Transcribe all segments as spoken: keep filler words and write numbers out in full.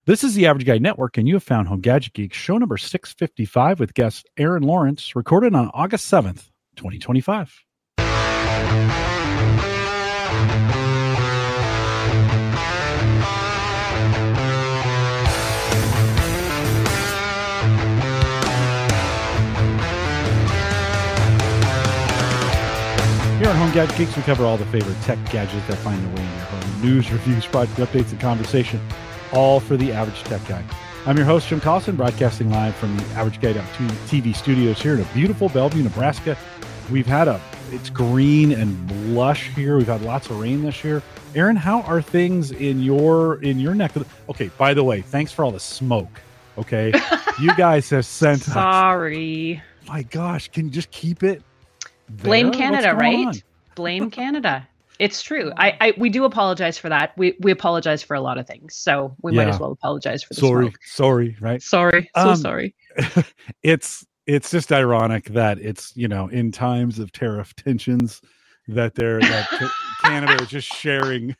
This is the Average Guy Network, and you have found Home Gadget Geek, show number six fifty-five with guest Aaron Lawrence, recorded on August seventh, twenty twenty-five. Here on Home Gadget Geeks, we cover all the favorite tech gadgets that find their way in your home. News, reviews, product updates, and conversation, all for the average tech guy. I'm your host, Jim Collison, broadcasting live from the Average Guy T V studios here in a beautiful Bellevue, Nebraska. We've had a, it's green and lush here. We've had lots of rain this year. Aaron, how are things in your, in your neck of the, okay, by the way, thanks for all the smoke, okay? You guys have sent Sorry. Us, my gosh, can you just keep it there? Blame Canada, right? On? Blame Canada. It's true. I, I we do apologize for that. We we apologize for a lot of things. So we yeah. might as well apologize for the sorry, smoke. Sorry, right? Sorry. So um, sorry. It's it's just ironic that it's, you know, in times of tariff tensions that they're that Canada is just sharing.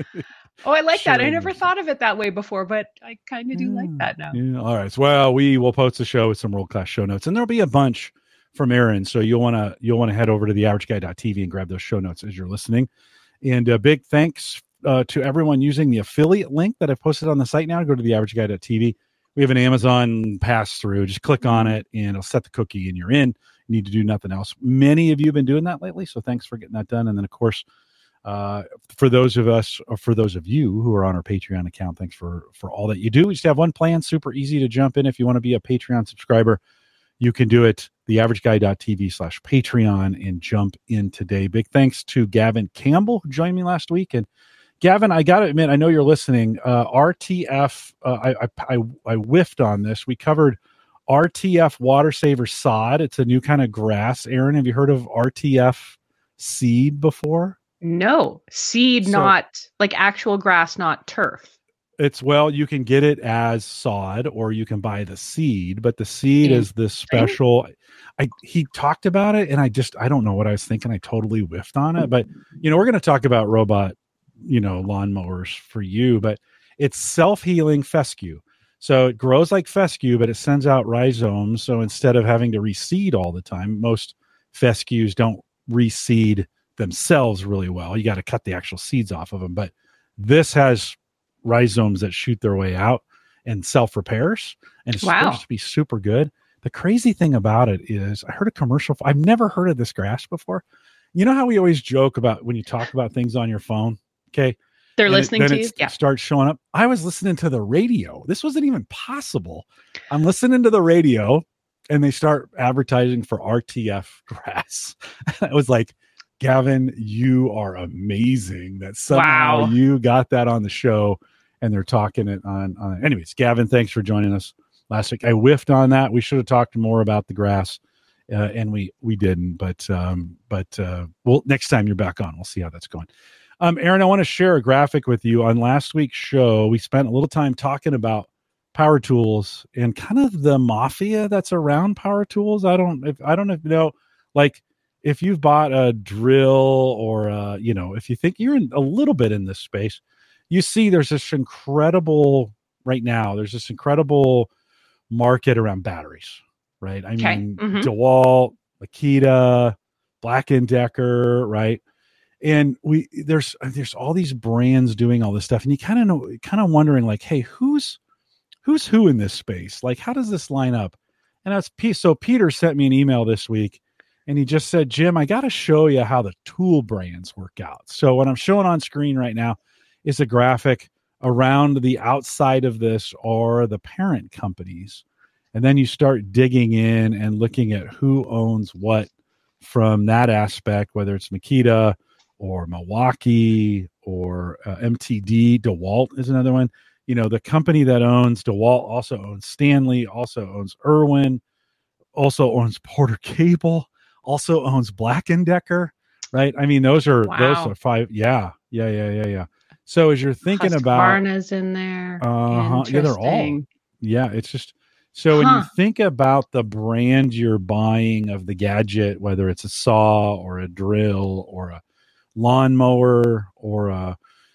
Oh, I like sharing that. I never this. thought of it that way before, but I kind of do yeah. like that now. Yeah. All right. So, well, we will post the show with some world class show notes, and there'll be a bunch from Aaron. So you'll want to you'll want to head over to the average guy dot t v and grab those show notes as you're listening. And a big thanks uh, to everyone using the affiliate link that I've posted on the site now. Go to the average guy dot t v. We have an Amazon pass through. Just click on it and it'll set the cookie and you're in. You need to do nothing else. Many of you have been doing that lately, so thanks for getting that done. And then, of course, uh, for those of us, or for those of you who are on our Patreon account, thanks for, for all that you do. We just have one plan, super easy to jump in. If you want to be a Patreon subscriber, you can do it, the average guy dot t v slash Patreon, and jump in today. Big thanks to Gavin Campbell, who joined me last week. And Gavin, I got to admit, I know you're listening. Uh, R T F, uh, I, I, I, I whiffed on this. We covered R T F Water Saver Sod. It's a new kind of grass. Aaron, have you heard of R T F seed before? No, seed, so, not like actual grass, not turf. It's, well, you can get it as sod or you can buy the seed, but the seed is this special. I he talked about it and I just, I don't know what I was thinking. I totally whiffed on it, but you know, we're going to talk about robot, you know, lawnmowers for you, but it's self-healing fescue. So it grows like fescue, but it sends out rhizomes. So instead of having to reseed all the time, most fescues don't reseed themselves really well. You got to cut the actual seeds off of them, but this has rhizomes that shoot their way out and self-repairs, and it's wow. supposed to be super good. The crazy thing about it is I heard a commercial. I've never heard of this grass before. You know how we always joke about when you talk about things on your phone, okay? They're and listening it, to it you. Yeah. starts showing up. I was listening to the radio. This wasn't even possible. I'm listening to the radio and they start advertising for R T F grass. I was like, Gavin, you are amazing that somehow wow. you got that on the show. And they're talking it on, on. Anyways, Gavin, thanks for joining us last week. I whiffed on that. We should have talked more about the grass, uh, and we we didn't. But um, but uh, well, next time you're back on, we'll see how that's going. Um, Aaron, I want to share a graphic with you. On last week's show, we spent a little time talking about power tools and kind of the mafia that's around power tools. I don't if I don't know if you know, like if you've bought a drill or uh, you know, if you think you're in a little bit in this space. You see there's this incredible right now, there's this incredible market around batteries, right? I okay. mean, mm-hmm. DeWalt, Makita, Black and Decker, right? And we, there's, there's all these brands doing all this stuff. And you kind of know, kind of wondering like, hey, who's, who's who in this space? Like, how does this line up? And that's P. So Peter sent me an email this week and he just said, Jim, I got to show you how the tool brands work out. So what I'm showing on screen right now is a graphic around the outside of this are the parent companies. And then you start digging in and looking at who owns what from that aspect, whether it's Makita or Milwaukee or uh, M T D. DeWalt is another one. You know, the company that owns DeWalt also owns Stanley, also owns Irwin, also owns Porter Cable, also owns Black and Decker, right? I mean, those are, wow. those are five. Yeah, yeah, yeah, yeah, yeah. So as you're thinking about Husqvarna's in there, uh-huh, yeah, they're all, yeah, it's just so huh. when you think about the brand you're buying of the gadget, whether it's a saw or a drill or a lawnmower or a,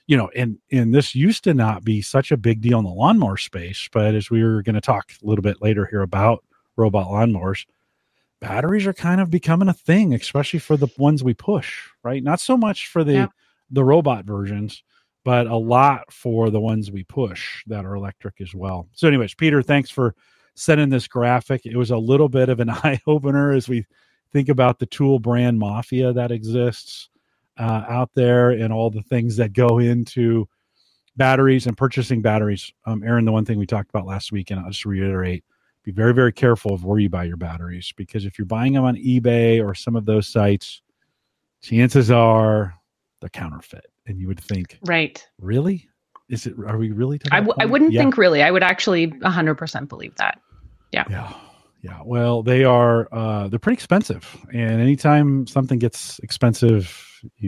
you know, and and this used to not be such a big deal in the lawnmower space, but as we were going to talk a little bit later here about robot lawnmowers, batteries are kind of becoming a thing, especially for the ones we push, right? Not so much for the Yep. the robot versions, but a lot for the ones we push that are electric as well. So anyways, Peter, thanks for sending this graphic. It was a little bit of an eye opener as we think about the tool brand mafia that exists uh, out there and all the things that go into batteries and purchasing batteries. Um, Aaron, the one thing we talked about last week, and I'll just reiterate, be very, very careful of where you buy your batteries, because if you're buying them on eBay or some of those sites, chances are they're counterfeit. And you would think, Right. really? Is it, are we really? I, w- I wouldn't yeah. think really. I would actually one hundred percent believe that. Yeah. Yeah. Yeah. Well, they are, uh, they're pretty expensive. And anytime something gets expensive,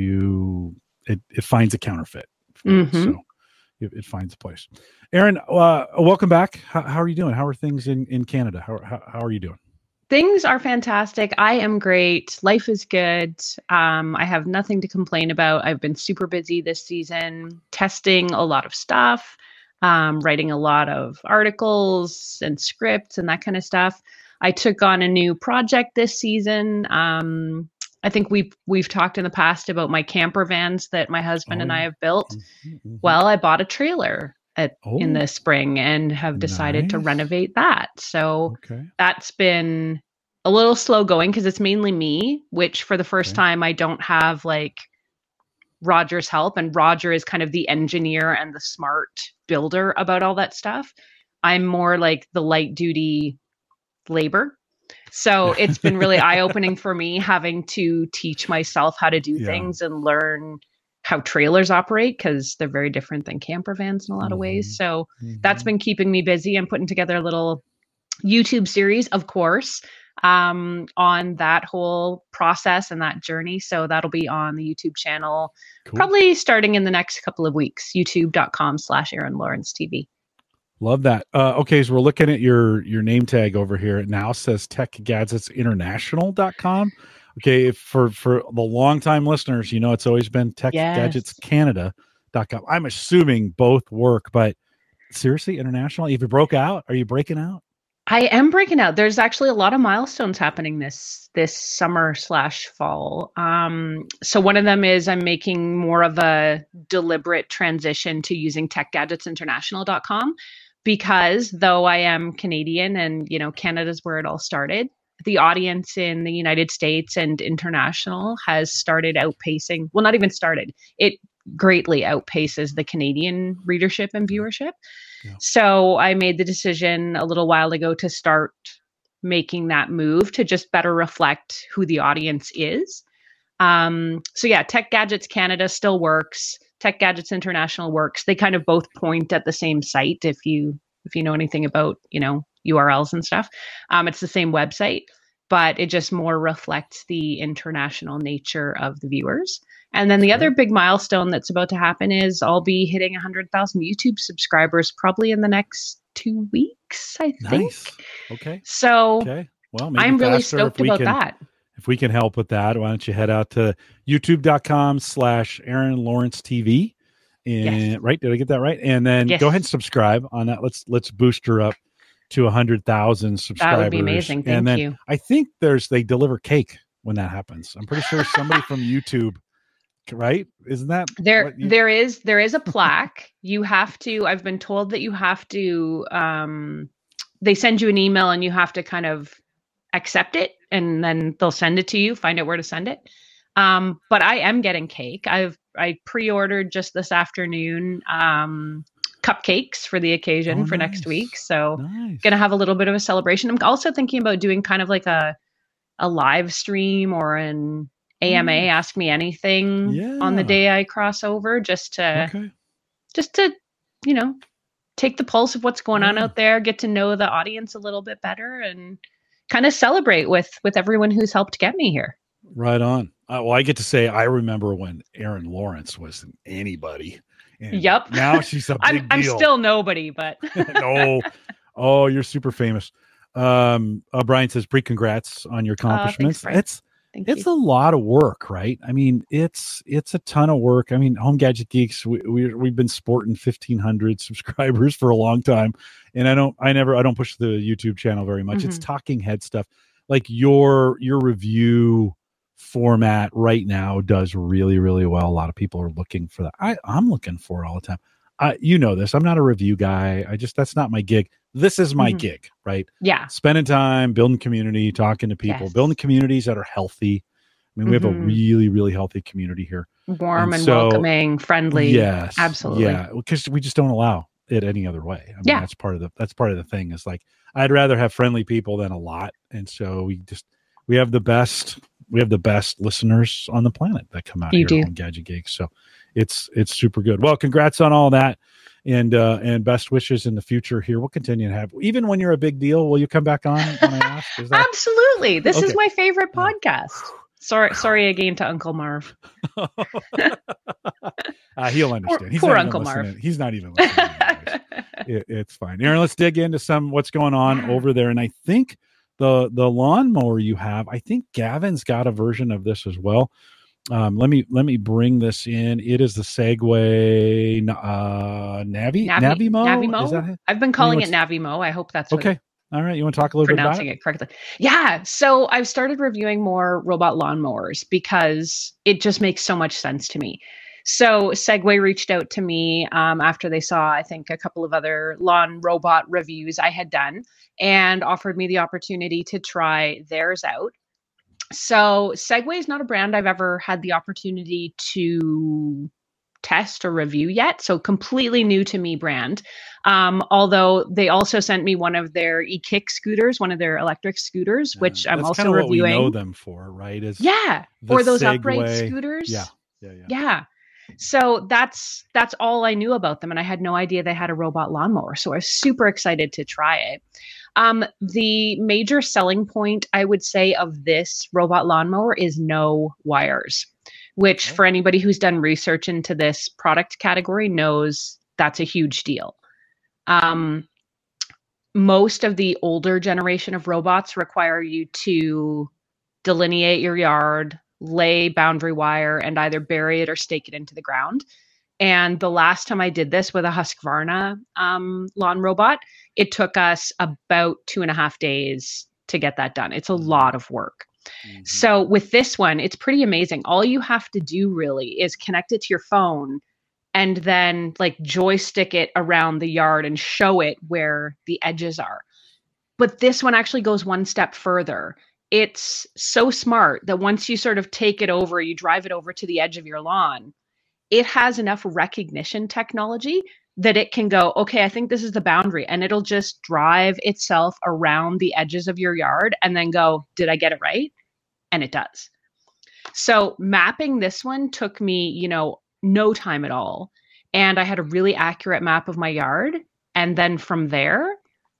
you, it, it finds a counterfeit. Mm-hmm. So it, it finds a place. Aaron, uh, welcome back. How, how are you doing? How are things in, in Canada? How, how, how are you doing? Things are fantastic. I am great. Life is good. Um, I have nothing to complain about. I've been super busy this season, testing a lot of stuff, um, writing a lot of articles and scripts and that kind of stuff. I took on a new project this season. Um, I think we've we've talked in the past about my camper vans that my husband Oh, and I have built. Mm-hmm, mm-hmm. Well, I bought a trailer at Oh, in the spring and have decided to nice. renovate that. So Okay. that's been a little slow going because it's mainly me, which for the first Okay. time I don't have like Roger's help. And Roger is kind of the engineer and the smart builder about all that stuff. I'm more like the light duty labor. So it's been really eye-opening for me having to teach myself how to do Yeah. things and learn how trailers operate, because they're very different than camper vans in a lot of ways. So that's Mhm. been keeping me busy. I'm putting together a little YouTube series, of course, um, on that whole process and that journey. So that'll be on the YouTube channel, Cool. probably starting in the next couple of weeks, youtube.com slash Aaron Lawrence TV. Love that. Uh, okay, so we're looking at your your name tag over here. It now says tech gadgets international dot com. Okay, if for for the longtime listeners, you know it's always been tech gadgets canada dot com. I'm assuming both work, but seriously, international? If you broke out, are you breaking out? I am breaking out. There's actually a lot of milestones happening this this summer slash fall. Um, so one of them is I'm making more of a deliberate transition to using tech gadgets international dot com, because though I am Canadian and you know Canada's where it all started, the audience in the United States and international has started outpacing. Well, not even started. It greatly outpaces the Canadian readership and viewership. Yeah. So I made the decision a little while ago to start making that move to just better reflect who the audience is. Um, so yeah, Tech Gadgets Canada still works. Tech Gadgets International works. They kind of both point at the same site. If you if you know anything about you know U R Ls and stuff, um, it's the same website, but it just more reflects the international nature of the viewers. And then the Okay. other big milestone that's about to happen is I'll be hitting one hundred thousand YouTube subscribers probably in the next two weeks, I think. Nice. Okay. So Okay. Well, maybe I'm really faster if stoked we about can, that. If we can help with that, why don't you head out to youtube.com slash Aaron Lawrence TV. And Yes. right, did I get that right? And then Yes. go ahead and subscribe on that. Let's let's boost her up to one hundred thousand subscribers. That would be amazing. Thank and then you. I think there's they deliver cake when that happens. I'm pretty sure somebody from YouTube, right? Isn't that There, what you- there is there is a plaque. You have to. I've been told that you have to. Um, they send you an email and you have to kind of accept it, and then they'll send it to you. Find out where to send it. Um, but I am getting cake. I've I pre-ordered just this afternoon um, cupcakes for the occasion Oh, for next nice. week. So Nice. gonna have a little bit of a celebration. I'm also thinking about doing kind of like a a live stream or an A M A, Nice. Ask Me Anything on the Yeah. day I cross over, just to Okay. just to you know take the pulse of what's going on Yeah. out there, get to know the audience a little bit better, and kind of celebrate with with everyone who's helped get me here. Right on. Uh, well, I get to say I remember when Aaron Lawrence wasn't anybody. And Yep. Now she's a big I'm I'm deal. still nobody, but No. Oh, you're super famous. Um, uh, Brian says, pre congrats on your thanks, accomplishments. Brian. it's Thank it's you. a lot of work, right? I mean, it's it's a ton of work. I mean, Home Gadget Geeks, we, we we've been sporting fifteen hundred subscribers for a long time, and I don't, I never, I don't push the YouTube channel very much. Mm-hmm. It's talking head stuff. Like your your review format right now does really really well. A lot of people are looking for that. I I'm looking for it all the time. I, you know this. I'm not a review guy. I just, that's not my gig. This is my mm-hmm. gig, right? Yeah. Spending time, building community, talking to people, yes. building communities that are healthy. I mean, we mm-hmm. have a really, really healthy community here. Warm and, and so, welcoming, friendly. Yes. Absolutely. Yeah. Because we just don't allow it any other way. I mean, yeah. that's part of the, that's part of the thing is like, I'd rather have friendly people than a lot. And so we just, we have the best, we have the best listeners on the planet that come out you here do. on Gadget Geeks. So it's, it's super good. Well, congrats on all that. And uh, and best wishes in the future here. We'll continue to have, even when you're a big deal, will you come back on when I ask? Is that... Absolutely. This okay. is my favorite podcast. Sorry, sorry again to Uncle Marv. uh, he'll understand. Poor, He's poor not Uncle listening. Marv. He's not even listening. it, it's fine. Aaron, let's dig into some what's going on over there. And I think the the lawnmower you have, I think Gavin's got a version of this as well. Um, let me let me bring this in. It is the Segway uh, Navi Navi Navimo. Navimo? Is that it? I've been calling it Navimo. I hope that's okay. All right, you want to talk a little bit about pronouncing it correctly? Yeah. So I've started reviewing more robot lawnmowers because it just makes so much sense to me. So Segway reached out to me um, after they saw, I think, a couple of other lawn robot reviews I had done and offered me the opportunity to try theirs out. So Segway is not a brand I've ever had the opportunity to test or review yet. So completely new to me brand. Um, although they also sent me one of their e-kick scooters, one of their electric scooters, which yeah, I'm that's also kind of reviewing. What we know them for, right? Is yeah. Or those Segway. upright scooters. Yeah. Yeah. Yeah. Yeah. So that's that's all I knew about them. And I had no idea they had a robot lawnmower. So I was super excited to try it. Um, the major selling point, I would say, of this robot lawnmower is no wires, which okay. for anybody who's done research into this product category knows that's a huge deal. Um, most of the older generation of robots require you to delineate your yard, lay boundary wire, and either bury it or stake it into the ground. And the last time I did this with a Husqvarna um, lawn robot, it took us about two and a half days to get that done. It's a lot of work. Mm-hmm. So with this one, it's pretty amazing. All you have to do really is connect it to your phone and then like joystick it around the yard and show it where the edges are. But this one actually goes one step further. It's so smart that once you sort of take it over, you drive it over to the edge of your lawn, it has enough recognition technology that it can go, okay, I think this is the boundary. And it'll just drive itself around the edges of your yard and then go, did I get it right? And it does. So mapping this one took me, you know, no time at all. And I had a really accurate map of my yard. And then from there,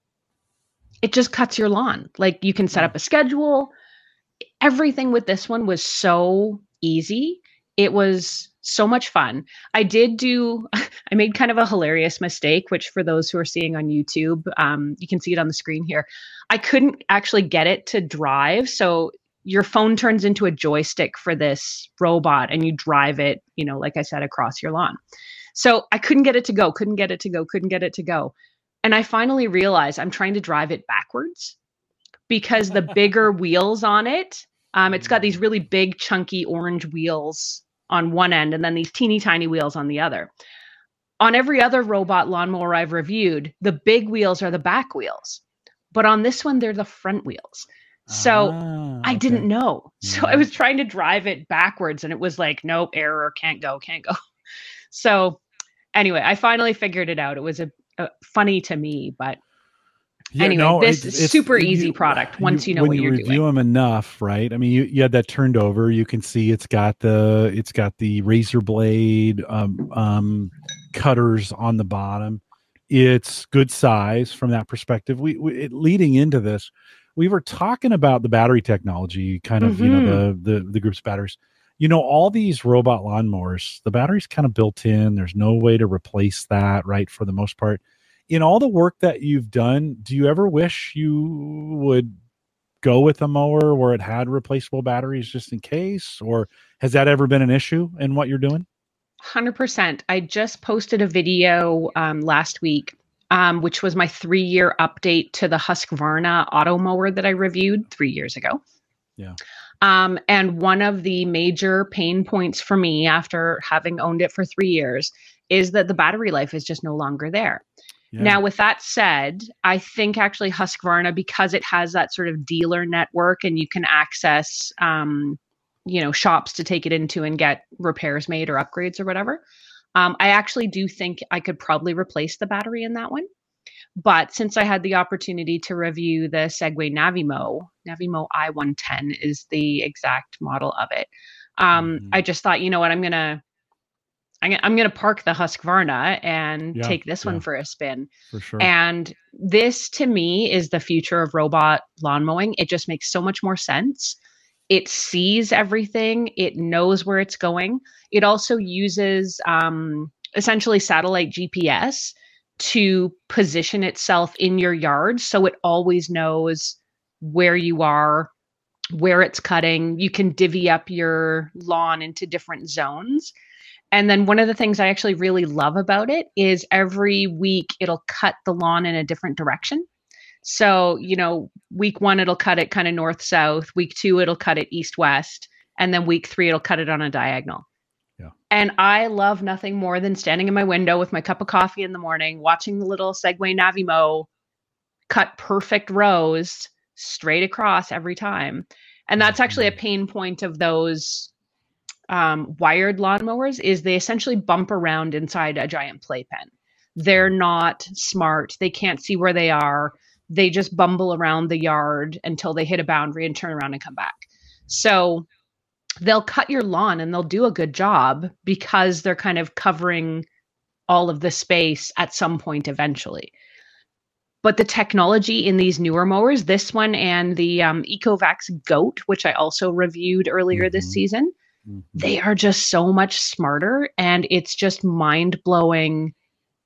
it just cuts your lawn. Like you can set up a schedule. Everything with this one was so easy. It was so much fun. I did do, I made kind of a hilarious mistake, which for those who are seeing on YouTube, um, you can see it on the screen here. I couldn't actually get it to drive. So your phone turns into a joystick for this robot and you drive it, you know, like I said, across your lawn. So I couldn't get it to go, couldn't get it to go, couldn't get it to go. And I finally realized I'm trying to drive it backwards because the bigger wheels on it, um, it's got these really big, chunky orange wheels on one end and then these teeny tiny wheels on the other. On every other robot lawnmower I've reviewed, the big wheels are the back wheels. But on this one, they're the front wheels. So ah, I okay. didn't know. So yeah. I was trying to drive it backwards and it was like, nope, error, can't go, can't go. So anyway, I finally figured it out. It was a, a funny to me, but yeah, anyway, no, this it's, super it's, easy you, product once you, you know what you you're doing. When you review them enough, right? I mean, you, you had that turned over. You can see it's got the it's got the razor blade um, um, cutters on the bottom. It's good size from that perspective. We, we it, leading into this, we were talking about the battery technology, kind of mm-hmm. you know the the the group's batteries. You know, all these robot lawnmowers, the battery's kind of built in. There's no way to replace that, right? For the most part. In all the work that you've done, do you ever wish you would go with a mower where it had replaceable batteries just in case, or has that ever been an issue in what you're doing? one hundred percent. I just posted a video um, last week, um, which was my three-year update to the Husqvarna auto mower that I reviewed three years ago. Yeah. Um, and one of the major pain points for me after having owned it for three years is that the battery life is just no longer there. Yeah. Now, with that said, I think actually Husqvarna, because it has that sort of dealer network and you can access, um, you know, shops to take it into and get repairs made or upgrades or whatever. Um, I actually do think I could probably replace the battery in that one. But since I had the opportunity to review the Segway Navimo, Navimo I one ten is the exact model of it. Um, mm-hmm. I just thought, you know what, I'm going to I'm going to park the Husqvarna and yeah, take this yeah. one for a spin. For sure. And this to me is the future of robot lawn mowing. It just makes so much more sense. It sees everything. It knows where it's going. It also uses um, essentially satellite G P S to position itself in your yard. So it always knows where you are, where it's cutting. You can divvy up your lawn into different zones. And then one of the things I actually really love about it is every week it'll cut the lawn in a different direction. So, you know, week one, it'll cut it kind of north-south. Week two, it'll cut it east-west. And then week three, it'll cut it on a diagonal. Yeah. And I love nothing more than standing in my window with my cup of coffee in the morning, watching the little Segway Navimo cut perfect rows straight across every time. And that's actually a pain point of those Um, wired lawnmowers is they essentially bump around inside a giant playpen. They're not smart. They can't see where they are. They just bumble around the yard until they hit a boundary and turn around and come back. So they'll cut your lawn and they'll do a good job because they're kind of covering all of the space at some point eventually. But the technology in these newer mowers, this one and the um, Ecovacs Goat, which I also reviewed earlier mm-hmm. this season, mm-hmm. they are just so much smarter, and it's just mind-blowing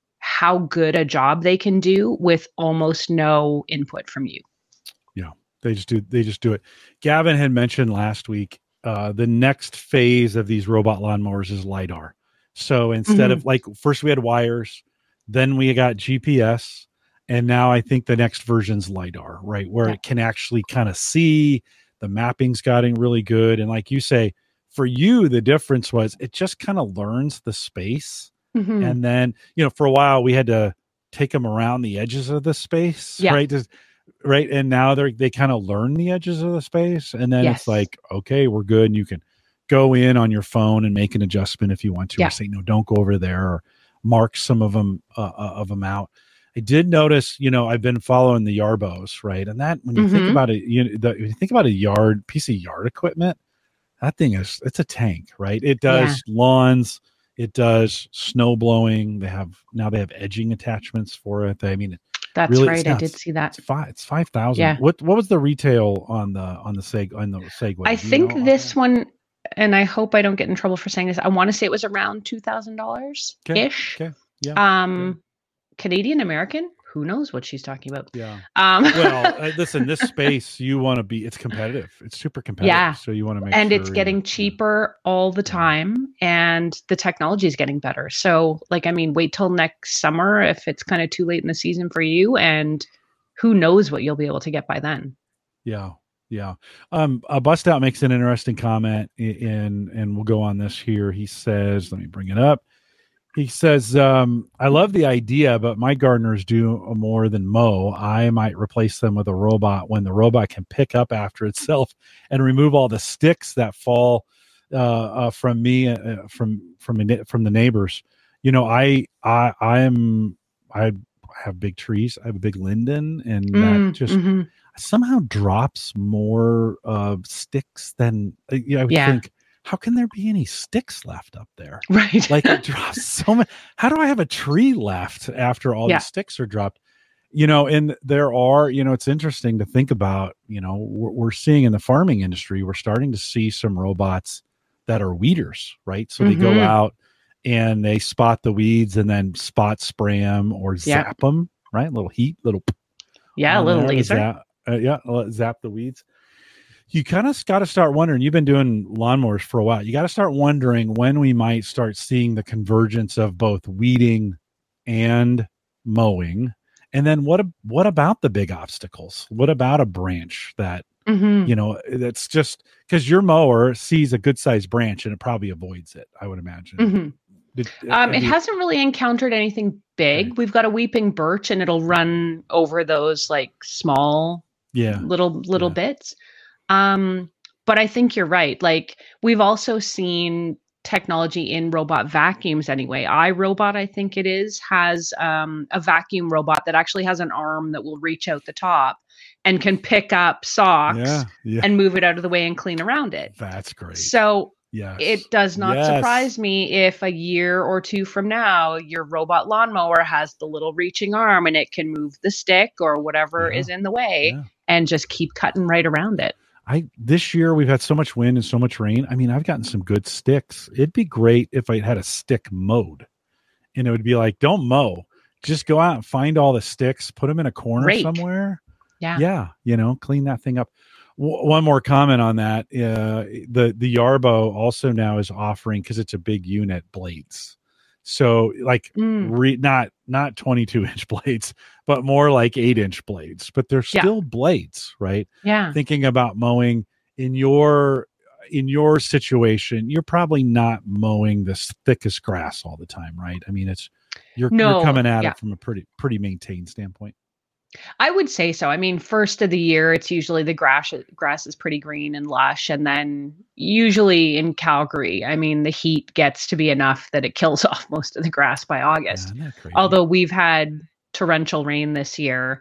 how good a job they can do with almost no input from you. Yeah, they just do. They just do it. Gavin had mentioned last week uh, the next phase of these robot lawnmowers is LiDAR. So instead mm-hmm. of like first we had wires, then we got G P S, and now I think the next version's LiDAR, right? Where yeah. it can actually kind of see. The mapping's getting really good, and like you say, for you, the difference was it just kind of learns the space. Mm-hmm. And then, you know, for a while we had to take them around the edges of the space, yeah. right? Just, right. And now they're, they kind of learn the edges of the space. And then yes. it's like, okay, we're good. And you can go in on your phone and make an adjustment if you want to, yeah. or say, no, don't go over there, or mark some of them, uh, of them out. I did notice, you know, I've been following the Yarbos, right? And that, when you mm-hmm. think about it, you know, the, when you think about a yard piece of yard equipment, that thing is, it's a tank, right? It does yeah. lawns. It does snow blowing. They have now they have edging attachments for it. I mean, that's really, right. I did see that. It's five. It's five thousand. Yeah. What What was the retail on the on the seg on the Segway? I think know? this one, and I hope I don't get in trouble for saying this. I want to say it was around two thousand dollars ish. Okay. Yeah. Um, okay. Canadian American. Who knows what she's talking about? Yeah. Um, well, uh, listen, this space you want to be. It's competitive. It's super competitive. Yeah. So you want to make and sure it's getting cheaper yeah. all the time, and the technology is getting better. So, like, I mean, wait till next summer if it's kind of too late in the season for you, and who knows what you'll be able to get by then. Yeah. Yeah. Um, uh, Bust Out makes an interesting comment, in, and we'll go on this here. He says, let me bring it up. He says, um, I love the idea, but my gardeners do more than mow. I might replace them with a robot when the robot can pick up after itself and remove all the sticks that fall uh, uh, from me, uh, from from from the neighbors. You know, I I I am I have big trees. I have a big linden, and mm, that just mm-hmm. somehow drops more uh, sticks than you know, I would yeah. think. How can there be any sticks left up there? Right. Like it drops so much. How do I have a tree left after all yeah. the sticks are dropped? You know, and there are, you know, it's interesting to think about, you know, we're, we're seeing in the farming industry, we're starting to see some robots that are weeders, right? So mm-hmm. they go out and they spot the weeds and then spot spray them or zap yeah. them, right? A little heat, little. Yeah, a little laser. Zap, uh, yeah, zap the weeds. You kind of got to start wondering. You've been doing lawnmowers for a while. You got to start wondering when we might start seeing the convergence of both weeding and mowing. And then what? What about the big obstacles? What about a branch that mm-hmm. you know that's just because your mower sees a good sized branch and it probably avoids it? I would imagine. Mm-hmm. Did, um, it you, hasn't really encountered anything big. Okay. We've got a weeping birch, and it'll run over those like small, yeah, little little yeah. bits. Um, but I think you're right. Like we've also seen technology in robot vacuums anyway. iRobot, I think it is, has um, a vacuum robot that actually has an arm that will reach out the top and can pick up socks yeah, yeah. and move it out of the way and clean around it. That's great. So yes. it does not yes. surprise me if a year or two from now, your robot lawnmower has the little reaching arm and it can move the stick or whatever yeah. is in the way yeah. and just keep cutting right around it. I this year we've had so much wind and so much rain. I mean, I've gotten some good sticks. It'd be great if I had a stick mode, and it would be like, don't mow, just go out and find all the sticks, put them in a corner Rake. somewhere. Yeah, yeah, you know, clean that thing up. W- one more comment on that: uh, the the Yarbo also now is offering, because it's a big unit, blades. So like mm. re, not not twenty-two inch blades, but more like eight inch blades, but they're still yeah. blades, right? Yeah. Thinking about mowing in your in your situation, you're probably not mowing the thickest grass all the time, right? I mean, it's you're, no, you're coming at yeah. it from a pretty pretty maintained standpoint. I would say so. I mean, first of the year, it's usually the grass grass is pretty green and lush. And then usually in Calgary, I mean, the heat gets to be enough that it kills off most of the grass by August. Yeah, although we've had torrential rain this year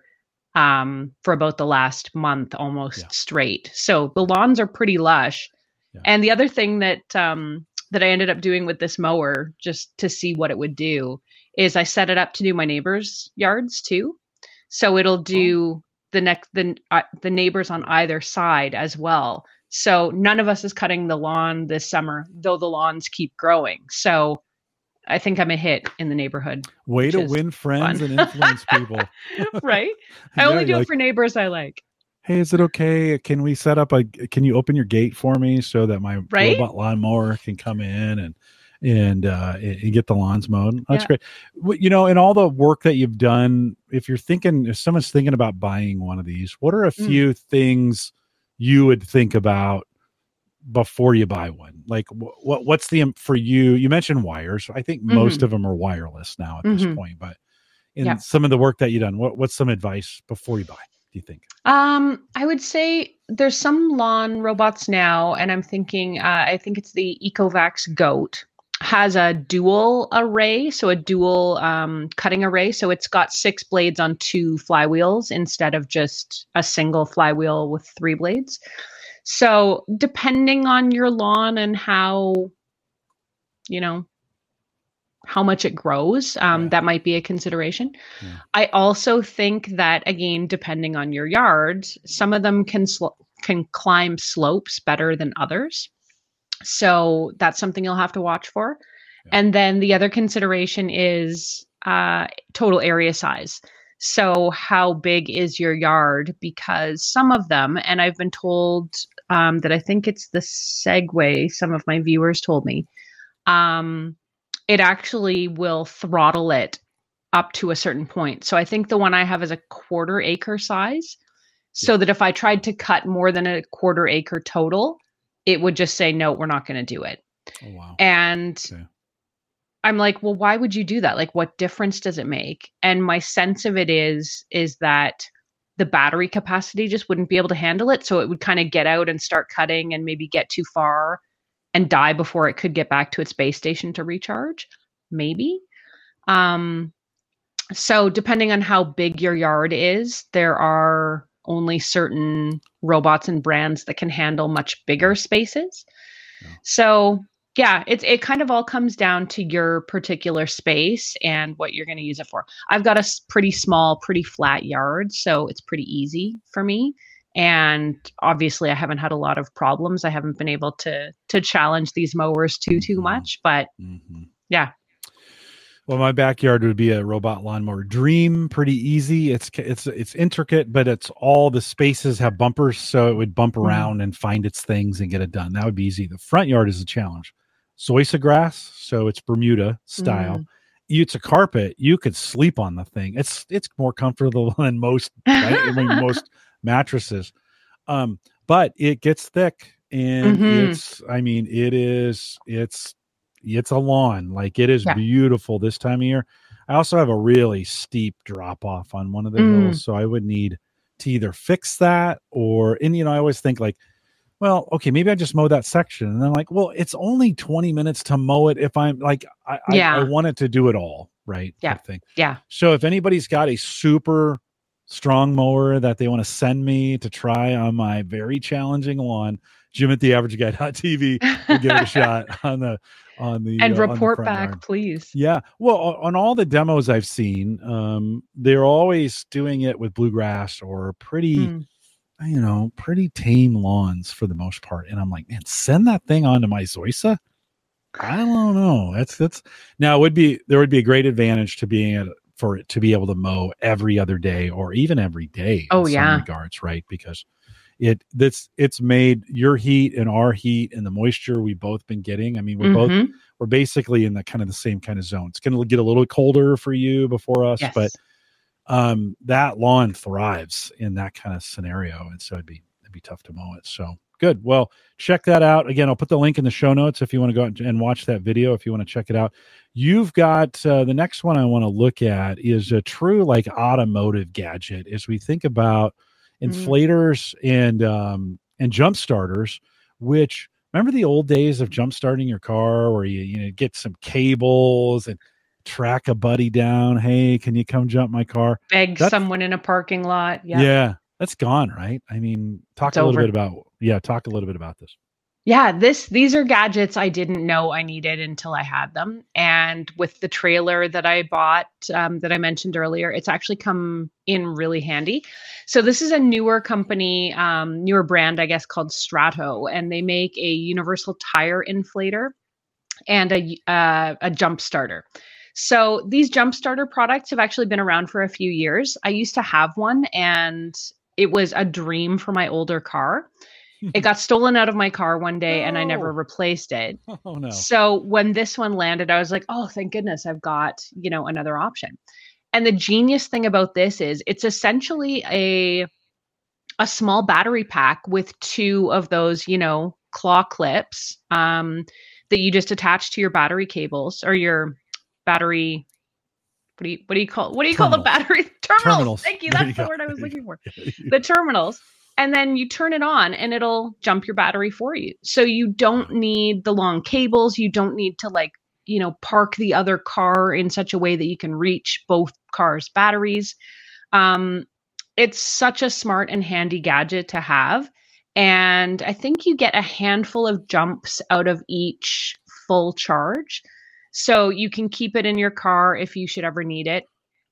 um, for about the last month almost yeah. straight. So the lawns are pretty lush. Yeah. And the other thing that um, that I ended up doing with this mower, just to see what it would do, is I set it up to do my neighbors' yards too. So it'll do oh. the next the uh, the neighbors on either side as well. So none of us is cutting the lawn this summer, though the lawns keep growing. So I think I'm a hit in the neighborhood. Way to win friends fun. and influence people. Right? I yeah, only do like, it for neighbors I like. Hey, is it okay? Can we set up a, can you open your gate for me so that my right? robot lawnmower can come in and and uh and get the lawns mowed? That's yeah. great. You know, in all the work that you've done, if you're thinking, if someone's thinking about buying one of these, what are a few mm. things you would think about before you buy one? Like what what's the, for you, you mentioned wires. I think most mm-hmm. of them are wireless now at mm-hmm. this point, but in yeah. some of the work that you've done, what what's some advice before you buy, do you think? Um, I would say there's some lawn robots now, and I'm thinking, uh, I think it's the Ecovacs Goat, has a dual array, so a dual um, cutting array. So it's got six blades on two flywheels instead of just a single flywheel with three blades. So depending on your lawn and how, you know, how much it grows, um, yeah. that might be a consideration. Yeah. I also think that, again, depending on your yard, some of them can sl- can climb slopes better than others. So that's something you'll have to watch for. Yeah. And then the other consideration is uh, total area size. So how big is your yard? Because some of them, and I've been told um, that I think it's the Segway, some of my viewers told me, um, it actually will throttle it up to a certain point. So I think the one I have is a quarter acre size. So yeah. that if I tried to cut more than a quarter acre total, it would just say, no, we're not going to do it. Oh, wow. And okay. I'm like, well, why would you do that? Like, what difference does it make? And my sense of it is, is that the battery capacity just wouldn't be able to handle it. So it would kind of get out and start cutting and maybe get too far and die before it could get back to its base station to recharge. Maybe. Um, so depending on how big your yard is, there are only certain robots and brands that can handle much bigger spaces. Yeah. So yeah, it's, it kind of all comes down to your particular space and what you're going to use it for. I've got a pretty small, pretty flat yard, so it's pretty easy for me. And obviously I haven't had a lot of problems. I haven't been able to, to challenge these mowers too, too much, but mm-hmm. yeah. Well, my backyard would be a robot lawnmower dream. Pretty easy. It's it's it's intricate, but it's all the spaces have bumpers, so it would bump around mm. and find its things and get it done. That would be easy. The front yard is a challenge. Zoysia grass, so it's Bermuda style. Mm. It's a carpet. You could sleep on the thing. It's it's more comfortable than most right? I mean, most mattresses. Um, but it gets thick, and mm-hmm. it's. I mean, it is. It's. It's a lawn. Like it is yeah. beautiful this time of year. I also have a really steep drop off on one of the mm. hills, so I would need to either fix that or. And you know, I always think like, well, okay, maybe I just mow that section, and then like, well, it's only twenty minutes to mow it. If I'm like, I yeah. I, I wanted to do it all, right? Yeah, type thing. Yeah. So if anybody's got a super strong mower that they want to send me to try on my very challenging lawn, Jim at the average guy dot t v will give it a shot on the on the and uh, report on the back, yard. Please. Yeah. Well, on all the demos I've seen, um, they're always doing it with bluegrass or pretty, mm. you know, pretty tame lawns for the most part. And I'm like, man, send that thing onto my Zoysia. I don't know. That's that's now it would be there would be a great advantage to being able, for it to be able to mow every other day or even every day. Oh in yeah. some regards, right? Because it that's it's made your heat and our heat and the moisture we've both been getting. I mean, we're mm-hmm. both we're basically in the kind of the same kind of zone. It's going to get a little colder for you before us, yes. but um, that lawn thrives in that kind of scenario, and so it'd be it'd be tough to mow it. So good. Well, check that out. Again, I'll put the link in the show notes if you want to go out and watch that video. If you want to check it out, you've got uh, the next one I want to look at is a true like automotive gadget. As we think about inflators mm. and um and jump starters, which remember the old days of jump starting your car where you you know get some cables and track a buddy down, hey, can you come jump my car, beg that's, someone in a parking lot. Yep. Yeah, that's gone, right? I mean, talk it's a little over. bit about yeah talk a little bit about this. Yeah, this these are gadgets I didn't know I needed until I had them. And with the trailer that I bought, um, that I mentioned earlier, it's actually come in really handy. So this is a newer company, um, newer brand, I guess, called Strato, and they make a universal tire inflator and a uh, a jump starter. So these jump starter products have actually been around for a few years. I used to have one, and it was a dream for my older car. It got stolen out of my car one day no. and I never replaced it. Oh no. So when this one landed, I was like, oh, thank goodness I've got, you know, another option. And the genius thing about this is it's essentially a a small battery pack with two of those, you know, claw clips um, that you just attach to your battery cables or your battery. What do you what do you call what do you terminals. call the battery terminals? terminals. Thank you. That's you the go. word I was looking for. The terminals. And then you turn it on and it'll jump your battery for you. So you don't need the long cables. You don't need to like, you know, park the other car in such a way that you can reach both cars' batteries. Um, it's such a smart and handy gadget to have. And I think you get a handful of jumps out of each full charge. So you can keep it in your car if you should ever need it.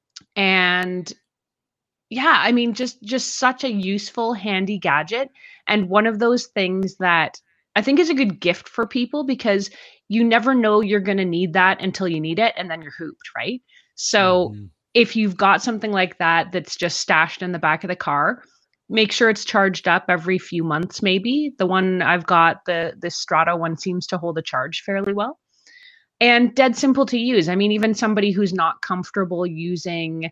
And yeah, I mean, just just such a useful, handy gadget. And one of those things that I think is a good gift for people because you never know you're going to need that until you need it. And then you're hooped, right? So mm-hmm. if you've got something like that that's just stashed in the back of the car, make sure it's charged up every few months, maybe. The one I've got, the, the Strato one, seems to hold a charge fairly well. And dead simple to use. I mean, even somebody who's not comfortable using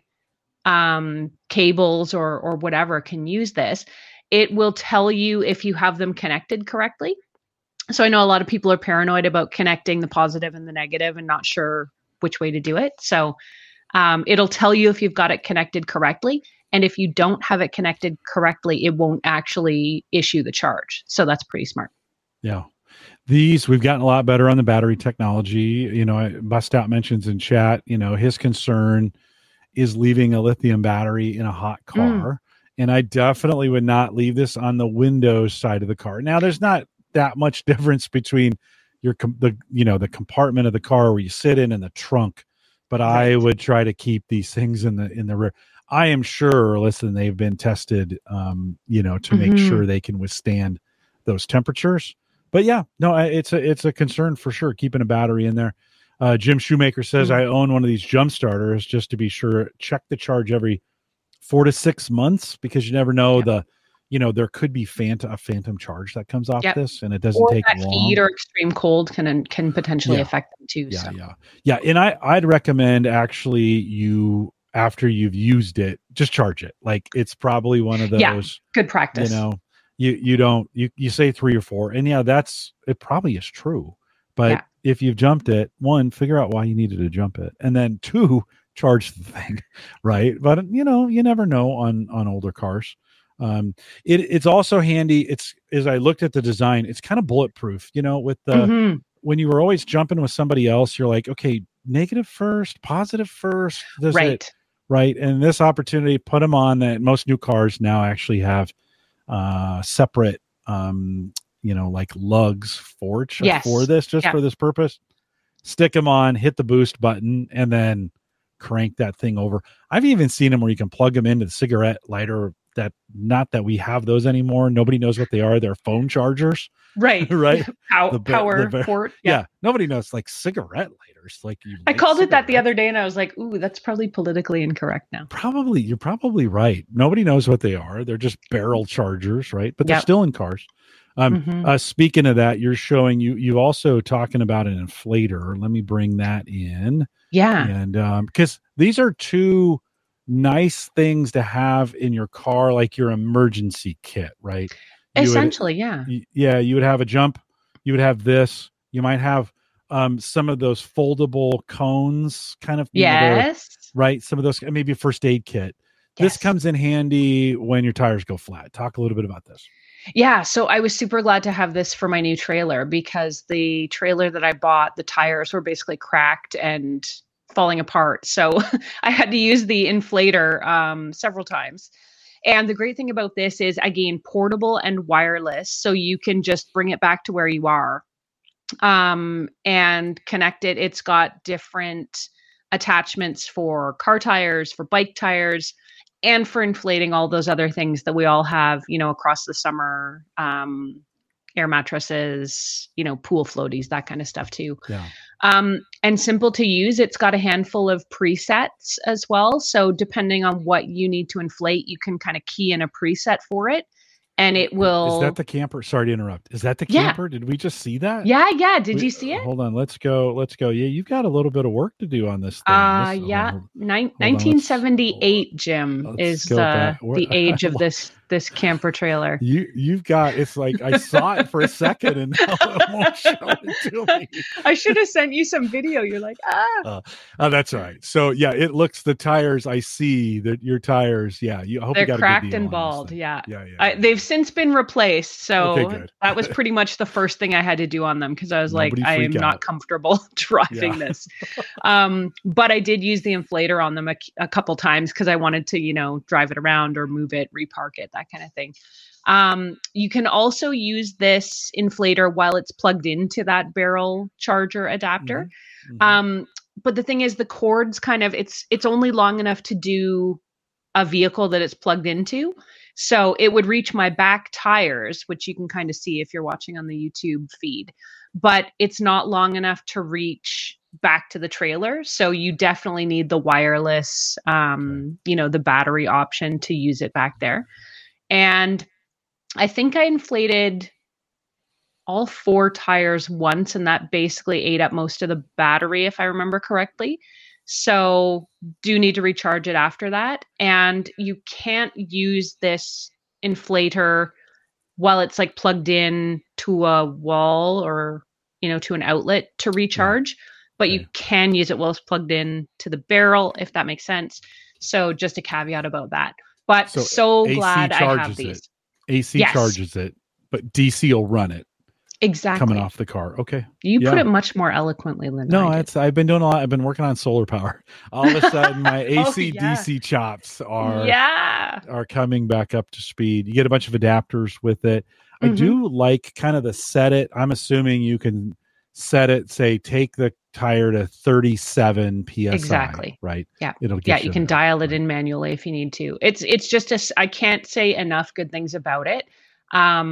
um, cables or or whatever can use this. It will tell you if you have them connected correctly. So I know a lot of people are paranoid about connecting the positive and the negative and not sure which way to do it. So um, it'll tell you if you've got it connected correctly. And if you don't have it connected correctly, it won't actually issue the charge. So that's pretty smart. Yeah. These, we've gotten a lot better on the battery technology. You know, Bust Out mentions in chat, you know, his concern is leaving a lithium battery in a hot car. Mm. And I definitely would not leave this on the windows side of the car. Now, there's not that much difference between your, com- the, you know, the compartment of the car where you sit in and the trunk, but right. I would try to keep these things in the, in the rear. I am sure, listen, they've been tested, um, you know, to mm-hmm. make sure they can withstand those temperatures. But yeah, no, it's a, it's a concern for sure. Keeping a battery in there. Uh, Jim Shoemaker says, Mm. I own one of these jump starters just to be sure. Check the charge every four to six months because you never know Yep. the, you know, there could be phantom, a phantom charge that comes off Yep. this, and it doesn't Or take that long. heat or extreme cold can can potentially Yeah. affect them too. Yeah, so. yeah, yeah. And I, I'd recommend actually you after you've used it, just charge it. Like it's probably one of those. Yeah, good practice. You know, you you don't you you say three or four, and yeah, that's it. Probably is true, but Yeah. if you've jumped it, one, figure out why you needed to jump it, and then two, charge the thing, right? But you know, you never know on on older cars. Um, it it's also handy. It's as I looked at the design, it's kind of bulletproof. You know, with the Mhm. when you were always jumping with somebody else, you're like, okay, negative first, positive first, does Right. it right? And this opportunity, put them on. That most new cars now actually have uh, separate, um, you know, like lugs for Yes. for this, just Yeah. for this purpose. Stick them on, hit the boost button, and then crank that thing over. I've even seen them where you can plug them into the cigarette lighter. That not that we have those anymore. Nobody knows what they are. They're phone chargers, Right. right? Pow- The ba- power the ba- port. Yeah. Yeah. Nobody knows like cigarette lighters. Like you I light called it that the cigarettes. other day and I was like, ooh, that's probably politically incorrect now. Probably, you're probably right. Nobody knows what they are. They're just barrel chargers, right? But they're Yep. still in cars. Um, Mhm. uh, speaking of that, you're showing you you also talking about an inflator. Let me bring that in, Yeah. and um, because these are two nice things to have in your car, like your emergency kit, right? You would- Essentially, yeah. y- yeah, you would have a jump. You would have this. You might have um, some of those foldable cones, kind of, you know, they're- Yes. right? Some of those, maybe a first aid kit. This Yes. comes in handy when your tires go flat. Talk a little bit about this. Yeah, so I was super glad to have this for my new trailer because the trailer that I bought, the tires were basically cracked and falling apart. So I had to use the inflator um, several times. And the great thing about this is, again, portable and wireless. So you can just bring it back to where you are um, and connect it. It's got different attachments for car tires, for bike tires, and for inflating all those other things that we all have, you know, across the summer, um, air mattresses, you know, pool floaties, that kind of stuff too. Yeah. Um, and simple to use. It's got a handful of presets as well. So depending on what you need to inflate, you can kind of key in a preset for it. And it will. Is that the camper? Sorry to interrupt. Is that the Yeah. camper? Did we just see that? Yeah, yeah. Did We- you see it? Hold on. Let's go. Let's go. Yeah, you've got a little bit of work to do on this thing. Uh, This- yeah. hold on. Nine, hold on, let's- nineteen seventy-eight, Jim, let's is go the, back. Where- the age of this this camper trailer. You you've got. It's like I saw it for a second and now it won't show it to me. I should have sent you some video. You're like, ah. Oh, that's all right. So yeah, it looks the tires. I see that your tires. Yeah, you I hope you They're got a good cracked deal on and this bald. thing. Yeah. Yeah, yeah. I, yeah. they've since been replaced. So Okay, good. that was pretty much the first thing I had to do on them because I was Nobody like, I am freak not out. comfortable driving Yeah. this. Um, but I did use the inflator on them a, a couple times because I wanted to, you know, drive it around or move it, repark it, that kind of thing. Um, you can also use this inflator while it's plugged into that barrel charger adapter. Mhm. Um, but the thing is, the cord's kind of it's it's only long enough to do a vehicle that it's plugged into. So it would reach my back tires, which you can kind of see if you're watching on the YouTube feed, but it's not long enough to reach back to the trailer. So you definitely need the wireless, um, you know, the battery option to use it back there. And I think I inflated all four tires once, and that basically ate up most of the battery, if I remember correctly. So do need to recharge it after that. And you can't use this inflator while it's like plugged in to a wall or, you know, to an outlet to recharge, but Okay. you can use it while it's plugged in to the barrel, if that makes sense. So just a caveat about that. But So so, A C glad I have charges these. it. A C Yes. charges it, but D C will run it Exactly. coming off the car. Okay. You put Yeah. it much more eloquently than No, I did. it's I've been doing a lot. I've been working on solar power. All of a sudden, my Oh, A C D C chops are yeah. are coming back up to speed. You get a bunch of adapters with it. I Mhm. do like kind of the set it. I'm assuming you can set it. Say take the tire to thirty-seven P S I. Exactly. Right. Yeah. It'll get Yeah, you you can there. dial it Right. in manually if you need to. It's it's just a s- I can't say enough good things about it. Um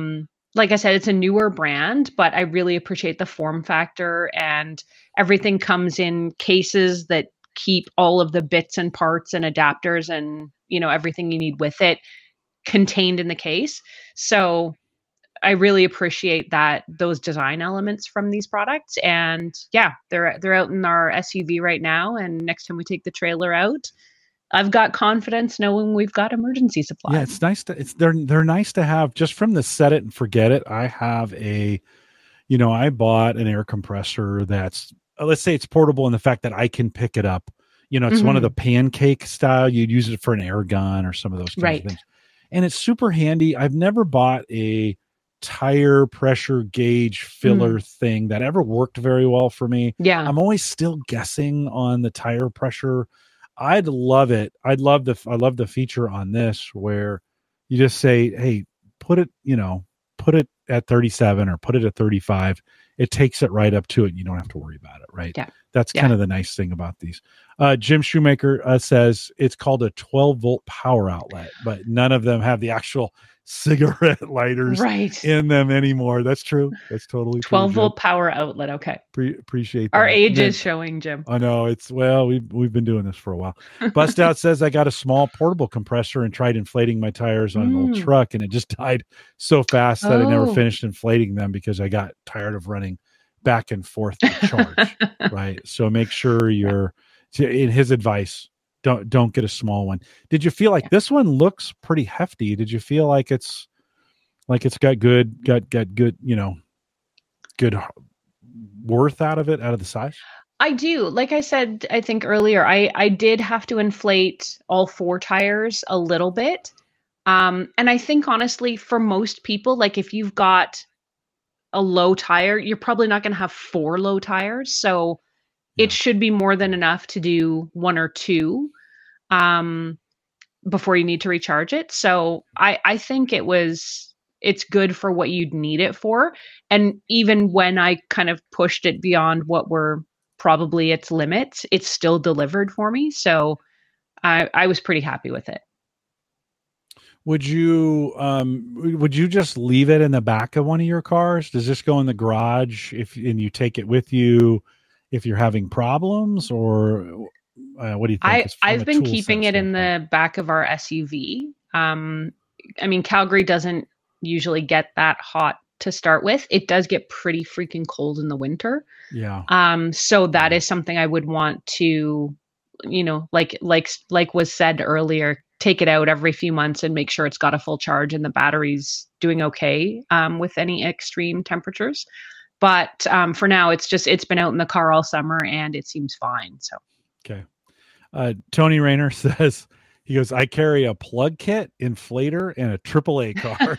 like I said, it's a newer brand, but I really appreciate the form factor, and everything comes in cases that keep all of the bits and parts and adapters and, you know, everything you need with it contained in the case. So I really appreciate that, those design elements from these products. And yeah, they're they're out in our S U V right now. And next time we take the trailer out, I've got confidence knowing we've got emergency supplies. Yeah, it's nice to it's they're they're nice to have just from the set it and forget it. I have a, you know, I bought an air compressor that's, let's say it's portable in the fact that I can pick it up. You know, it's mm-hmm. one of the pancake style. You'd use it for an air gun or some of those kinds right. of things. And it's super handy. I've never bought a tire pressure gauge filler mm. thing that ever worked very well for me. Yeah. I'm always still guessing on the tire pressure. I'd love it. I'd love the, I love the feature on this where you just say, hey, put it, you know, put it at thirty-seven or put it at thirty-five. It takes it right up to it. You don't have to worry about it. Right. Yeah. That's yeah. kind of the nice thing about these. Uh, Jim Shoemaker uh, says it's called a twelve volt power outlet, but none of them have the actual cigarette lighters right. in them anymore. That's true. That's totally twelve true, volt power outlet. Okay. Pre- appreciate that. Our age then, is showing, Jim. I know it's, well, we've, we've been doing this for a while. Bust Out says I got a small portable compressor and tried inflating my tires on mm. an old truck, and it just died so fast that oh. I never finished inflating them because I got tired of running back and forth to charge. Right. So make sure you're, in his advice, don't don't get a small one. Did you feel like yeah. this one looks pretty hefty? Did you feel like it's like it's got good got got good, you know, good worth out of it, out of the size? I do. Like I said, I think earlier, I I did have to inflate all four tires a little bit. Um, and I think honestly, for most people, like if you've got a low tire, you're probably not going to have four low tires. So yeah. it should be more than enough to do one or two um, before you need to recharge it. So I, I think it was, it's good for what you'd need it for. And even when I kind of pushed it beyond what were probably its limits, it still delivered for me. So I, I was pretty happy with it. Would you um would you just leave it in the back of one of your cars? Does this go in the garage if and you take it with you if you're having problems, or uh, what do you think? I I've been keeping it in the back of our S U V. Um, I mean, Calgary doesn't usually get that hot to start with. It does get pretty freaking cold in the winter. Yeah. Um, so that is something I would want to, you know, like like like was said earlier, take it out every few months and make sure it's got a full charge and the battery's doing okay um, with any extreme temperatures. But um, for now, it's just, it's been out in the car all summer and it seems fine. So, okay. Uh, Tony Rayner says, he goes, I carry a plug kit, inflator, and a triple A card.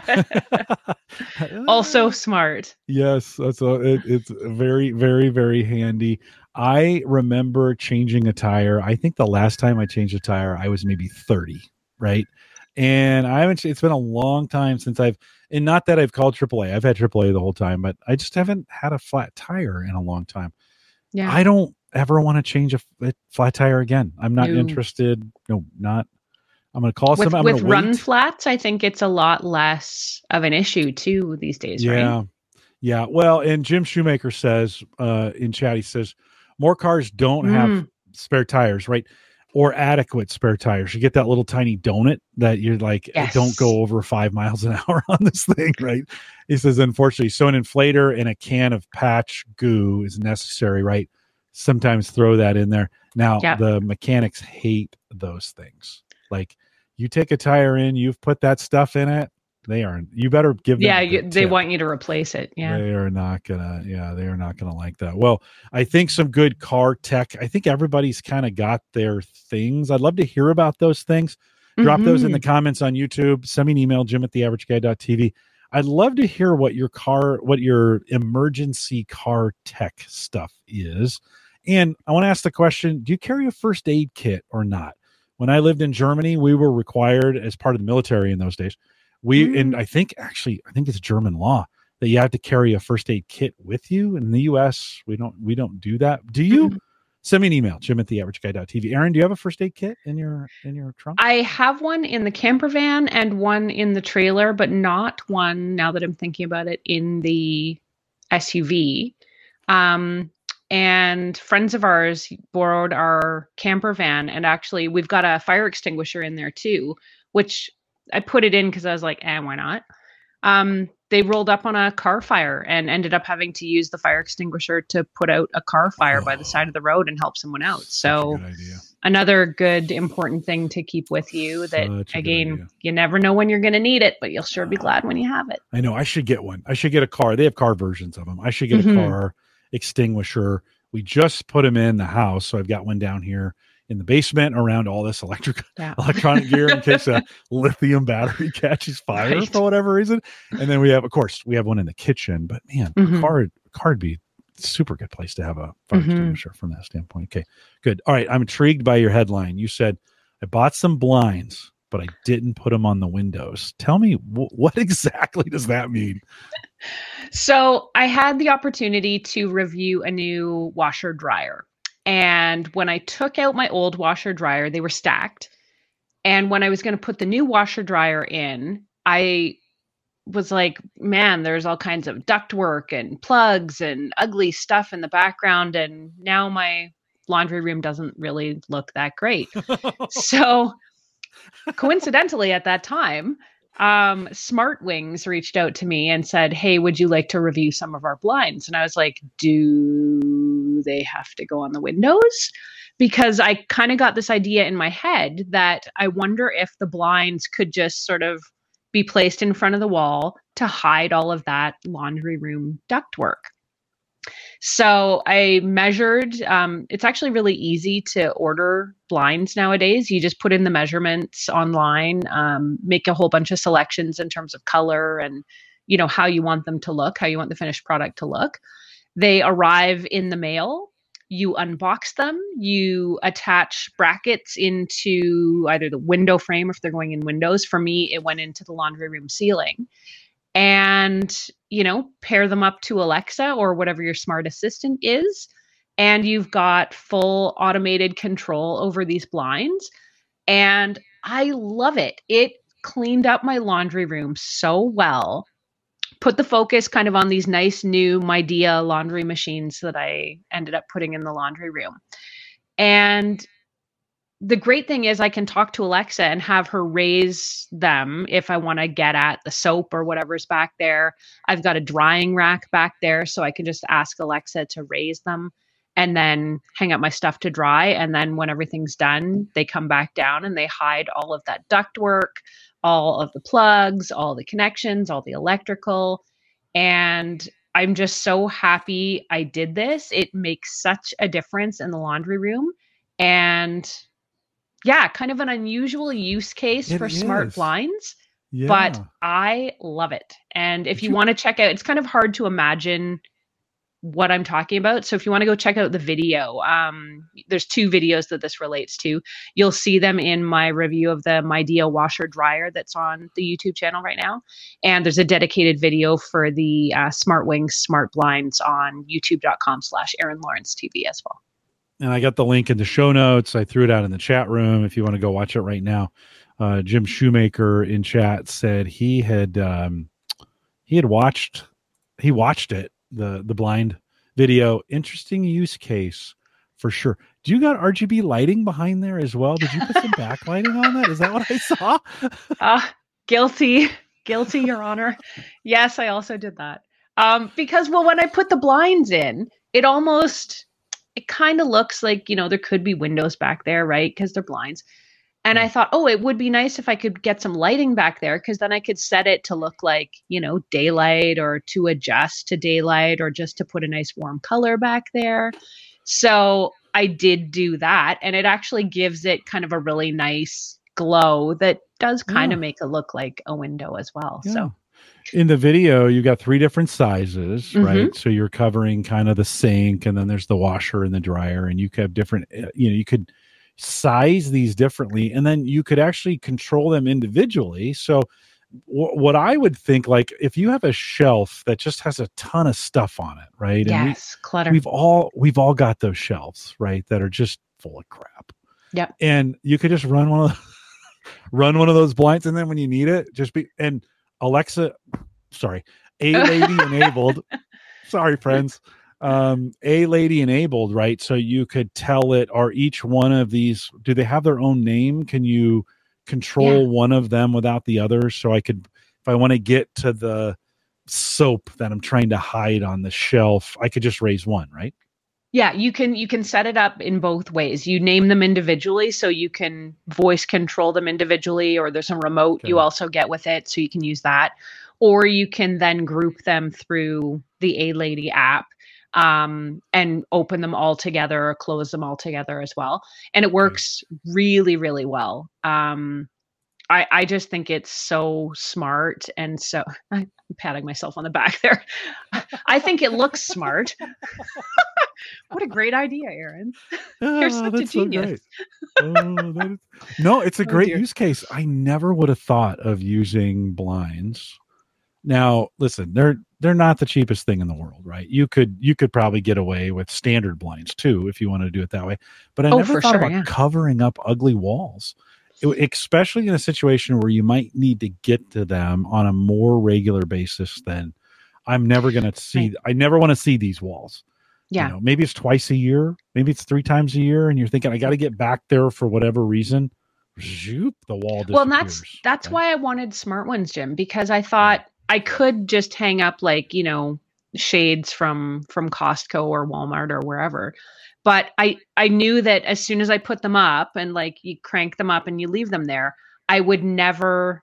Also smart. Yes. That's a, it, it's very, very, very handy. I remember changing a tire. I think the last time I changed a tire, I was maybe thirty, right? And I haven't, it's been a long time since I've, and not that I've called triple A. I've had triple A the whole time, but I just haven't had a flat tire in a long time. Yeah. I don't ever want to change a, a flat tire again. I'm not no. interested. No, not. I'm going to call with, some. I'm with gonna run wait. flats, I think it's a lot less of an issue too these days, yeah. right? Yeah. Well, and Jim Shoemaker says uh, in chat, he says, more cars don't have Mm. spare tires, right? Or adequate spare tires. You get that little tiny donut that you're like, Yes. don't go over five miles an hour on this thing, right? He says, unfortunately, so an inflator and a can of patch goo is necessary, right? Sometimes throw that in there. Now, Yep. the mechanics hate those things. Like, you take a tire in, you've put that stuff in it, they aren't. You better give them. Yeah, a you, good they tip. want you to replace it. Yeah. They are not gonna, yeah, they are not gonna like that. Well, I think some good car tech. I think everybody's kind of got their things. I'd love to hear about those things. Drop Mhm. those in the comments on YouTube. Send me an email, Jim at the average guy dot t v. I'd love to hear what your car, what your emergency car tech stuff is. And I want to ask the question, do you carry a first aid kit or not? When I lived in Germany, we were required as part of the military in those days. We, Mm. and I think actually, I think it's German law that you have to carry a first aid kit with you. In the U S, we don't, we don't do that. Do you? Mhm. send me an email, Jim at the average guy dot t v. Aaron, do you have a first aid kit in your in your trunk? I have one in the camper van and one in the trailer, but not one, now that I'm thinking about it, in the S U V. Um, and friends of ours borrowed our camper van, and actually we've got a fire extinguisher in there too, which I put it in because I was like, eh, why not? Um, they rolled up on a car fire and ended up having to use the fire extinguisher to put out a car fire oh, by the side of the road and help someone out. So good idea. Another good, important thing to keep with you that, again, you never know when you're going to need it, but you'll sure be glad when you have it. I know. I should get one. I should get a car. They have car versions of them. I should get mm-hmm. a car extinguisher. We just put them in the house. So I've got one down here in the basement around all this electric yeah. electronic gear in case a lithium battery catches fire right. for whatever reason. And then we have, of course, we have one in the kitchen, but man, mm-hmm. a car, a car would be a super good place to have a fire mm-hmm. extinguisher from that standpoint. Okay, good. All right. I'm intrigued by your headline. You said, I bought some blinds, but I didn't put them on the windows. Tell me, wh- what exactly does that mean? So I had the opportunity to review a new washer dryer. And when I took out my old washer dryer, they were stacked. And when I was going to put the new washer dryer in, I was like, man, there's all kinds of ductwork and plugs and ugly stuff in the background. And now my laundry room doesn't really look that great. So coincidentally at that time, um, SmartWings reached out to me and said, hey, would you like to review some of our blinds? And I was like, do they have to go on the windows? Because I kind of got this idea in my head that I wonder if the blinds could just sort of be placed in front of the wall to hide all of that laundry room ductwork. So I measured, um, it's actually really easy to order blinds nowadays. You just put in the measurements online, um, make a whole bunch of selections in terms of color and, you know, how you want them to look, how you want the finished product to look. They arrive in the mail. You unbox them, you attach brackets into either the window frame if they're going in windows. For me, it went into the laundry room ceiling. And, you know, pair them up to Alexa or whatever your smart assistant is. And you've got full automated control over these blinds. And I love it. It cleaned up my laundry room so well. Put the focus kind of on these nice new Midea laundry machines that I ended up putting in the laundry room. And the great thing is I can talk to Alexa and have her raise them if I want to get at the soap or whatever's back there. I've got a drying rack back there, so I can just ask Alexa to raise them and then hang up my stuff to dry. And then when everything's done, they come back down and they hide all of that ductwork, all of the plugs, all the connections, all the electrical. And I'm just so happy I did this. It makes such a difference in the laundry room. And yeah, kind of an unusual use case it for is. smart blinds, yeah. but I love it. And if you, you want to check out, it's kind of hard to imagine what I'm talking about. So if you want to go check out the video, um, there's two videos that this relates to. You'll see them in my review of the Midea washer dryer that's on the YouTube channel right now. And there's a dedicated video for the uh, SmartWings smart blinds on youtube.com slash Aaron Lawrence TV as well. And I got the link in the show notes. I threw it out in the chat room if you want to go watch it right now. Uh, Jim Shoemaker in chat said he had um, he had watched he watched it, the the blind video. Interesting use case for sure. Do you got R G B lighting behind there as well? Did you put some backlighting on that? Is that what I saw? uh, guilty. Guilty, Your Honor. Yes, I also did that. Um, because, well, when I put the blinds in, it almost... it kind of looks like, you know, there could be windows back there, right? Because they're blinds. And I thought, oh, it would be nice if I could get some lighting back there, because then I could set it to look like, you know, daylight, or to adjust to daylight, or just to put a nice warm color back there. So I did do that. And it actually gives it kind of a really nice glow that does kind yeah. of make it look like a window as well. Yeah. So. In the video, you got three different sizes, mm-hmm. right? So you're covering kind of the sink, and then there's the washer and the dryer, and you could have different, you know, you could size these differently, and then you could actually control them individually. So w- what I would think, like if you have a shelf that just has a ton of stuff on it, right? And Yes, clutter. we, we've all we've all got those shelves, right, that are just full of crap. Yep. And you could just run one of the, run one of those blinds, and then when you need it, just be and Alexa, sorry, A Lady enabled. Sorry, friends. Um, A Lady enabled, right? So you could tell it, are each one of these, do they have their own name? Can you control Yeah. one of them without the others? So I could, if I want to get to the soap that I'm trying to hide on the shelf, I could just raise one, right? Yeah, you can you can set it up in both ways. You name them individually, so you can voice control them individually, or there's a remote Okay. you also get with it, so you can use that. Or you can then group them through the A Lady app, um, and open them all together or close them all together as well. And it works really, really well. Um, I, I just think it's so smart. And so I'm patting myself on the back there. I think it looks smart. What a great idea, Aaron. You're Ah, such a that's so genius. great. Oh, that is- no, it's a Oh, great dear. use case. I never would have thought of using blinds. Now, listen, they're they're not the cheapest thing in the world, right? You could you could probably get away with standard blinds too if you want to do it that way. But I Oh, never for thought sure, about yeah. covering up ugly walls, It- especially in a situation where you might need to get to them on a more regular basis than I'm never going to see. Right. I never want to see these walls. Yeah. You know, maybe it's twice a year, maybe it's three times a year, and you're thinking, I got to get back there for whatever reason. Zoop, the wall disappears. Well, and that's that's right? why I wanted smart ones, Jim, because I thought I could just hang up like, you know, shades from from Costco or Walmart or wherever. But I I knew that as soon as I put them up and like you crank them up and you leave them there, I would never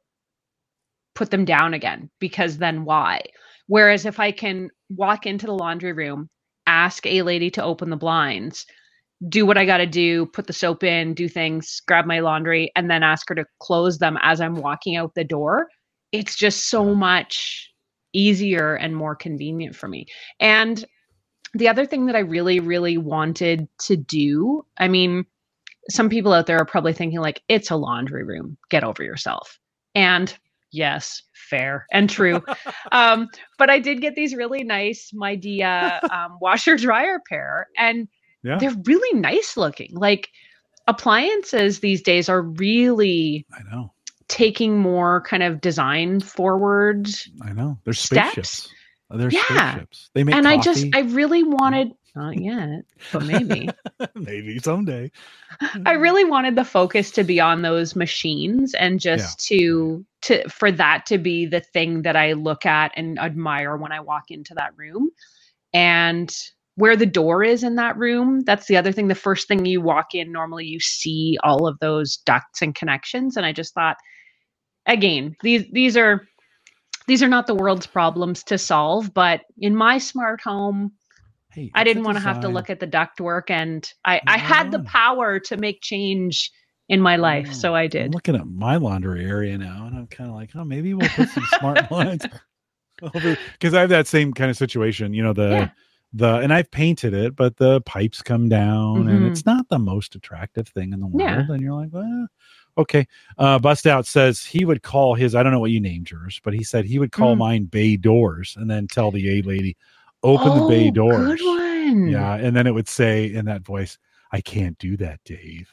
put them down again, because then why? Whereas if I can walk into the laundry room, ask A Lady to open the blinds, do what I got to do, put the soap in, do things, grab my laundry, and then ask her to close them as I'm walking out the door, it's just so much easier and more convenient for me. And the other thing that I really, really wanted to do, I mean, some people out there are probably thinking like, it's a laundry room, get over yourself. And yes, fair and true. um, but I did get these really nice Midea um, washer dryer pair, and Yeah, they're really nice looking. Like appliances these days are really I know. taking more kind of design forward. I know. They're Steps? spaceships. They're Yeah. spaceships. They make And coffee. I just, I really wanted, not yet, but maybe. Maybe someday. I really wanted the focus to be on those machines and just to to for that to be the thing that I look at and admire when I walk into that room. And where the door is in that room, that's the other thing. The first thing you walk in, normally you see all of those ducts and connections. And I just thought, again, these these are these are not the world's problems to solve, but in my smart home, Hey, I it's a didn't want to have to design. look at the ductwork, and I, I had the Yeah. power to make change in my life, Oh, so I I'm did. looking at my laundry area now, and I'm kind of like, oh, maybe we'll put some smart blinds over, because I have that same kind of situation. You know, the Yeah. the and I've painted it, but the pipes come down, and Mhm. it's not the most attractive thing in the world. Yeah. And you're like, well, okay. Uh, Bust Out says he would call his. I don't know what you named yours, but he said he would call Mm. mine bay doors, and then tell the A lady, open the bay Oh, doors. good one. Yeah, and then it would say in that voice, I can't do that, Dave.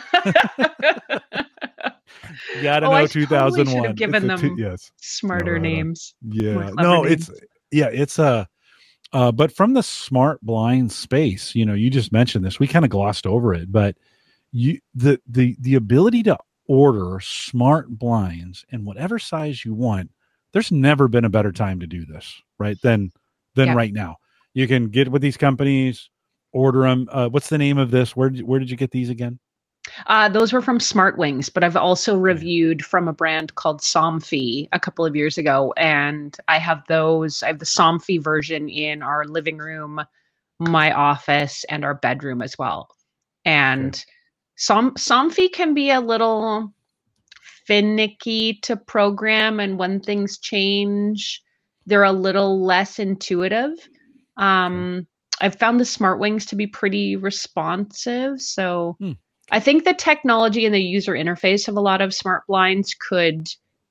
You gotta Oh, I know totally two thousand one. should have given It's a two- them yes. Smarter No, no, no. names. Yeah. More clever No, names. it's yeah, it's a uh but from the smart blind space, you know, you just mentioned this. We kind of glossed over it, but you the the the ability to order smart blinds in whatever size you want, there's never been a better time to do this, right? Than than Yeah. right now. You can get with these companies, order them. Uh, what's the name of this? Where did, where did you get these again? Uh, those were from Smart Wings, but I've also reviewed from a brand called Somfy a couple of years ago, and I have those. I have the Somfy version in our living room, my office, and our bedroom as well. And Okay. Som Somfy can be a little finicky to program, and when things change, they're a little less intuitive. Um, I've found the Smart Wings to be pretty responsive, so. Hmm. I think the technology and the user interface of a lot of smart blinds could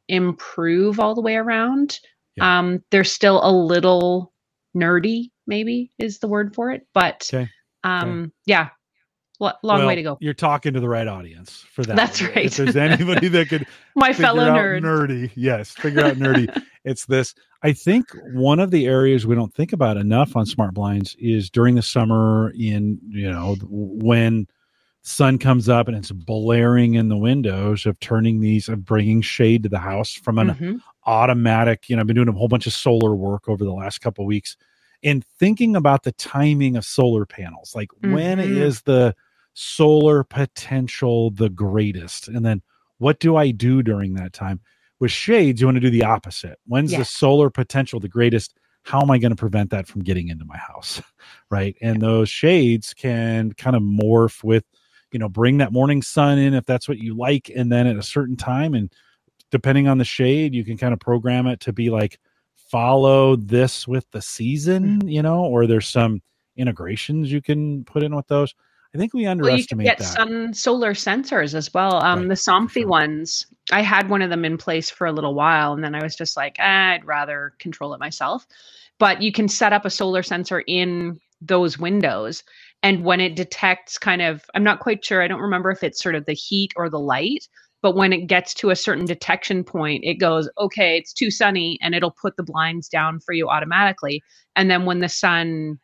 improve all the way around. Yeah. Um, they're still a little nerdy, maybe is the word for it. But Okay. um, Okay. yeah, l- long well, way to go. You're talking to the right audience for that. That's right. If there's anybody that could My figure fellow out nerd. nerdy, yes, figure out nerdy. It's this. I think one of the areas we don't think about enough on smart blinds is during the summer, in you know when sun comes up and it's blaring in the windows, of turning these, of bringing shade to the house from an Mm-hmm. automatic. You know, I've been doing a whole bunch of solar work over the last couple of weeks, and thinking about the timing of solar panels, like Mm-hmm. when is the solar potential the greatest, and then what do I do during that time? With shades, you want to do the opposite. When's Yes. the solar potential the greatest? How am I going to prevent that from getting into my house? Right. And those shades can kind of morph with, you know, bring that morning sun in if that's what you like. And then at a certain time, and depending on the shade, you can kind of program it to be like, follow this with the season, you know, or there's some integrations you can put in with those. I think we Well, you can underestimate get that. sun solar sensors as well. Um, Right, the Somfy for sure. ones, I had one of them in place for a little while, and then I was just like, ah, I'd rather control it myself. But you can set up a solar sensor in those windows, and when it detects kind of, I'm not quite sure, I don't remember if it's sort of the heat or the light, but when it gets to a certain detection point, it goes, okay, it's too sunny, and it'll put the blinds down for you automatically. And then when the sun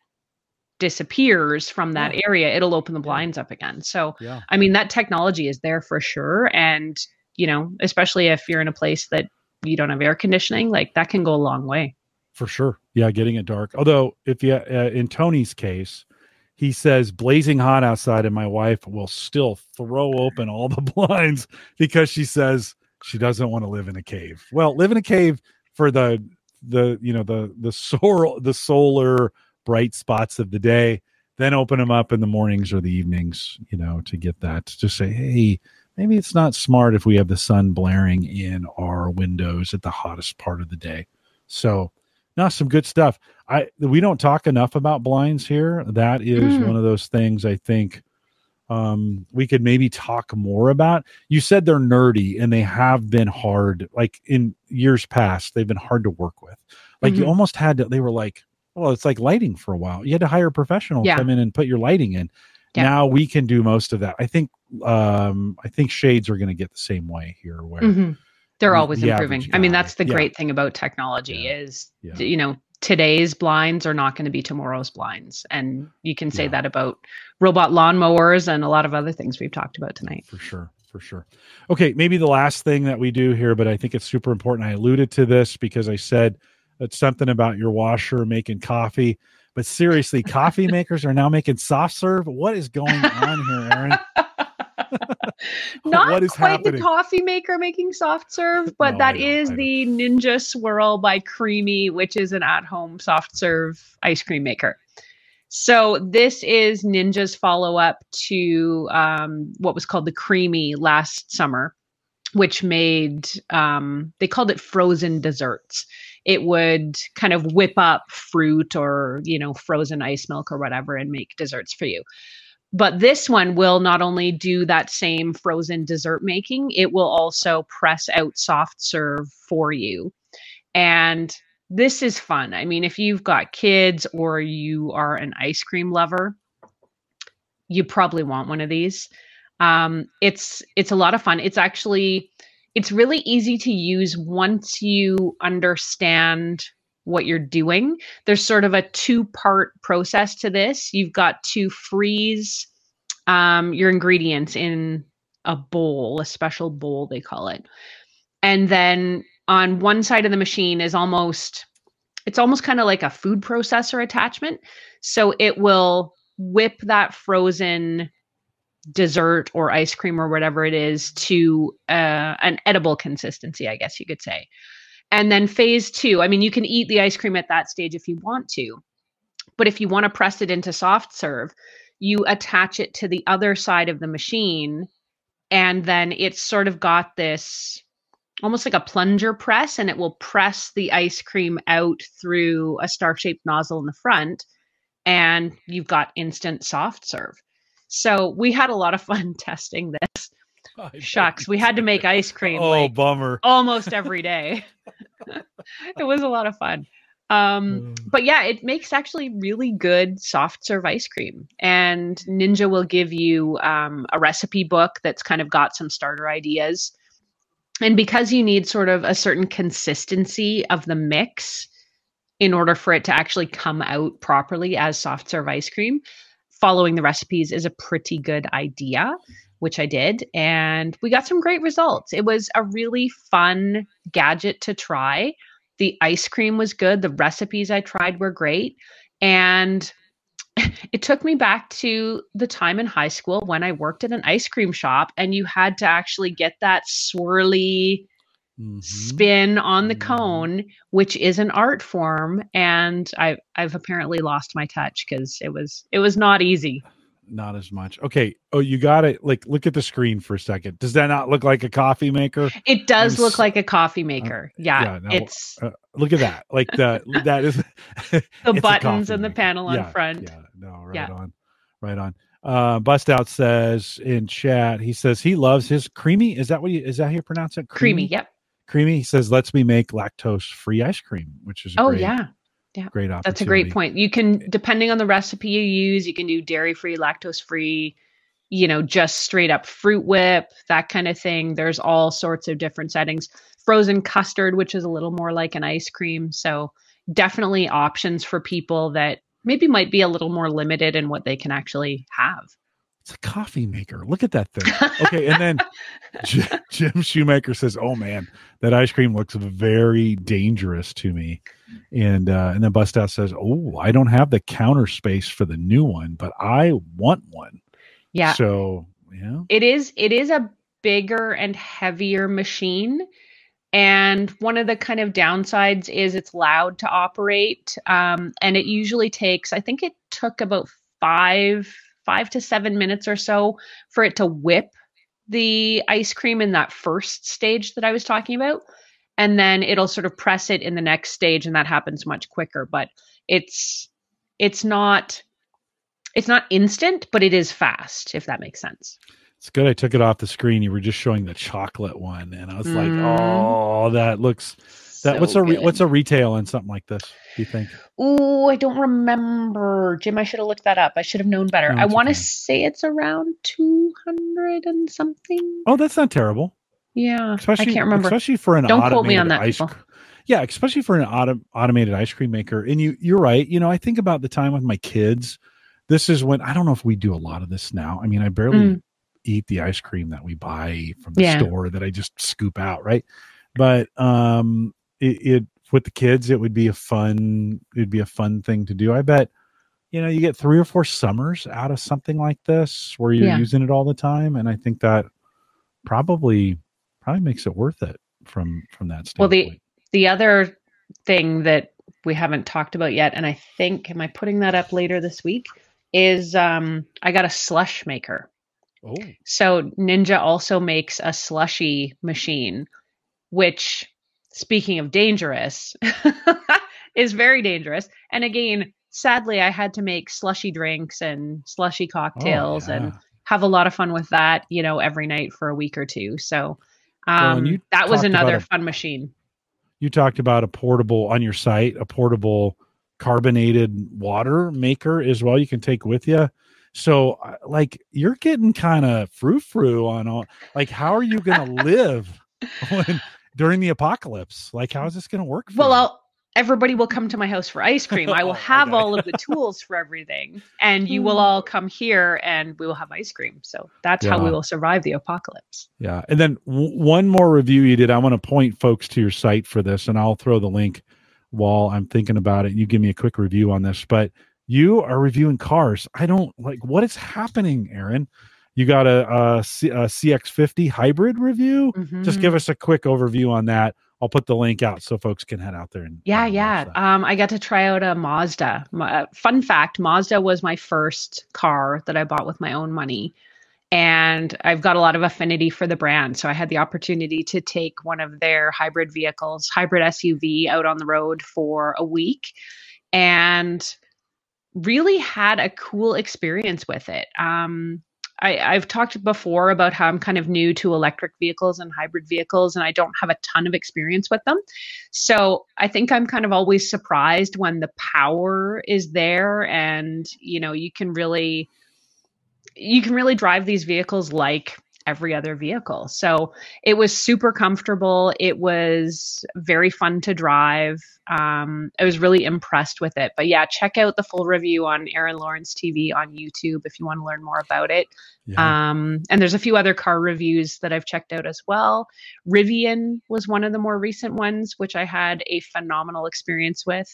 disappears from that Yeah. area, it'll open the Yeah. blinds up again. So, Yeah. I mean, that technology is there for sure. And, you know, especially if you're in a place that you don't have air conditioning, like that can go a long way. For sure. Yeah. Getting it dark. Although if you, uh, in Tony's case, he says blazing hot outside and my wife will still throw open all the blinds because she says she doesn't want to live in a cave. Well, live in a cave for the, the, you know, the, the solar, the solar bright spots of the day, then open them up in the mornings or the evenings, you know, to get that, to just say, hey, maybe it's not smart if we have the sun blaring in our windows at the hottest part of the day. So, no, some good stuff. I we don't talk enough about blinds here. That is Mm. one of those things I think um, we could maybe talk more about. You said they're nerdy, and they have been hard. Like in years past, they've been hard to work with. Like you Mhm. almost had to. They were like, well, it's like lighting for a while. You had to hire a professional Yeah. to come in and put your lighting in. Yeah. Now we can do most of that. I think. Um, I think shades are going to get the same way here, where. Mhm. They're the- always the improving. average I mean, guy- that's the yeah. great thing about technology Yeah. is, Yeah. you know, today's blinds are not going to be tomorrow's blinds. And you can say Yeah. that about robot lawnmowers and a lot of other things we've talked about tonight. For sure. For sure. Okay. Maybe the last thing that we do here, but I think it's super important. I alluded to this because I said it's something about your washer making coffee, but seriously, coffee makers are now making soft serve. What is going on here, Aaron? Not What is quite happening? the coffee maker making soft serve, but No, that I know, is I know. the Ninja Swirl by Creamy, which is an at-home soft serve ice cream maker. So this is Ninja's follow-up to um, what was called the Creamy last summer, which made, um, they called it frozen desserts. It would kind of whip up fruit or, you know, frozen ice milk or whatever and make desserts for you. But this one will not only do that same frozen dessert making, it will also press out soft serve for you. And this is fun. I mean, if you've got kids or you are an ice cream lover, you probably want one of these. Um, it's it's a lot of fun. It's actually it's really easy to use once you understand what you're doing. There's sort of a two-part process to this. You've got to freeze um, your ingredients in a bowl, a special bowl they call it. And then on one side of the machine is almost it's almost kind of like a food processor attachment. So it will whip that frozen dessert or ice cream or whatever it is to uh, an edible consistency, I guess you could say. And then phase two, I mean, you can eat the ice cream at that stage if you want to, but if you want to press it into soft serve, you attach it to the other side of the machine, and then it's sort of got this almost like a plunger press, and it will press the ice cream out through a star-shaped nozzle in the front, and you've got instant soft serve. So we had a lot of fun testing this. Shucks, we had to make ice cream. Oh, like, bummer. Almost every day. It was a lot of fun. Um, but yeah, it makes actually really good soft serve ice cream. And Ninja will give you um, a recipe book that's kind of got some starter ideas. And because you need sort of a certain consistency of the mix in order for it to actually come out properly as soft serve ice cream, following the recipes is a pretty good idea, which I did. And we got some great results. It was a really fun gadget to try. The ice cream was good. The recipes I tried were great. And it took me back to the time in high school when I worked at an ice cream shop and you had to actually get that swirly mm-hmm. spin on the mm-hmm. cone, which is an art form. And I, I've apparently lost my touch because it was it was not easy. Not as much. Okay. Oh, you got it. Like, look at the screen for a second. Does that not look like a coffee maker? It does I'm look so, like a coffee maker. Uh, yeah. yeah no, it's uh, look at that. Like the that is the buttons and the panel yeah, on front. Yeah. No. Right yeah. on. Right on. Uh, Bust Out says in chat. He says he loves his creamy. Is that what you? Is that how you pronounce it? Creamy. creamy yep. Creamy. He says, "Lets me make lactose free ice cream," which is a oh great, yeah. Yeah, great opportunity. That's a great point. You can, depending on the recipe you use, you can do dairy-free, lactose-free, you know, just straight up fruit whip, that kind of thing. There's all sorts of different settings. Frozen custard, which is a little more like an ice cream. So definitely options for people that maybe might be a little more limited in what they can actually have. It's a coffee maker. Look at that thing. Okay, and then J- Jim Shoemaker says, "Oh man, that ice cream looks very dangerous to me." And uh, and then Bust Out says, "Oh, I don't have the counter space for the new one, but I want one." Yeah. So yeah, it is. It is a bigger and heavier machine, and one of the kind of downsides is it's loud to operate, um, and it usually takes. I think it took about five. five to seven minutes or so for it to whip the ice cream in that first stage that I was talking about. And then it'll sort of press it in the next stage, and that happens much quicker. But it's it's not it's not instant, but it is fast, if that makes sense. It's good. I took it off the screen. You were just showing the chocolate one, and I was mm. like, "Oh, that looks that." So what's a re- what's a retail on something like this? Do you think? Oh, I don't remember, Jim. I should have looked that up. I should have known better. No, I want to okay. say it's around two hundred and something. Oh, that's not terrible. Yeah, especially, I can't remember. Especially for an don't automated quote me on that, ice people. Yeah, especially for an auto- automated ice cream maker. And you, you're right. You know, I think about the time with my kids. This is when I don't know if we do a lot of this now. I mean, I barely mm. eat the ice cream that we buy from the yeah. store that I just scoop out, right? But um, it, it with the kids, it would be a fun. It'd be a fun thing to do. I bet. You know, you get three or four summers out of something like this where you're yeah. using it all the time, and I think that probably probably makes it worth it from from that standpoint. Well, the the other thing that we haven't talked about yet, and I think, am I putting that up later this week, is um, I got a slush maker. Oh. So Ninja also makes a slushy machine, which, speaking of dangerous, is very dangerous. And again, sadly, I had to make slushy drinks and slushy cocktails oh, yeah. and have a lot of fun with that, you know, every night for a week or two. So um, well, that was another a, fun machine. You talked about a portable on your site, a portable carbonated water maker as well. You can take with you. So like you're getting kind of frou-frou on all, like, how are you going to live when, during the apocalypse? Like, how is this going to work? For well, you? I'll, everybody will come to my house for ice cream. I will have okay. all of the tools for everything, and you will all come here and we will have ice cream. So that's yeah. how we will survive the apocalypse. Yeah. And then w- one more review you did. I want to point folks to your site for this, and I'll throw the link while I'm thinking about it. You give me a quick review on this, but you are reviewing cars. I don't like what is happening, Aaron. You got a, a, C, a C X fifty hybrid review. Mm-hmm. Just give us a quick overview on that. I'll put the link out so folks can head out there. And yeah, yeah. Um, I got to try out a Mazda. My, uh, fun fact, Mazda was my first car that I bought with my own money. And I've got a lot of affinity for the brand. So I had the opportunity to take one of their hybrid vehicles, hybrid S U V, out on the road for a week and really had a cool experience with it. Um, I, I've talked before about how I'm kind of new to electric vehicles and hybrid vehicles, and I don't have a ton of experience with them. So I think I'm kind of always surprised when the power is there, and you know, you can really you can really drive these vehicles like every other vehicle. So it was super comfortable. It was very fun to drive. Um, I was really impressed with it. But yeah, check out the full review on Aaron Lawrence T V on YouTube if you want to learn more about it. Yeah. Um, and there's a few other car reviews that I've checked out as well. Rivian was one of the more recent ones, which I had a phenomenal experience with.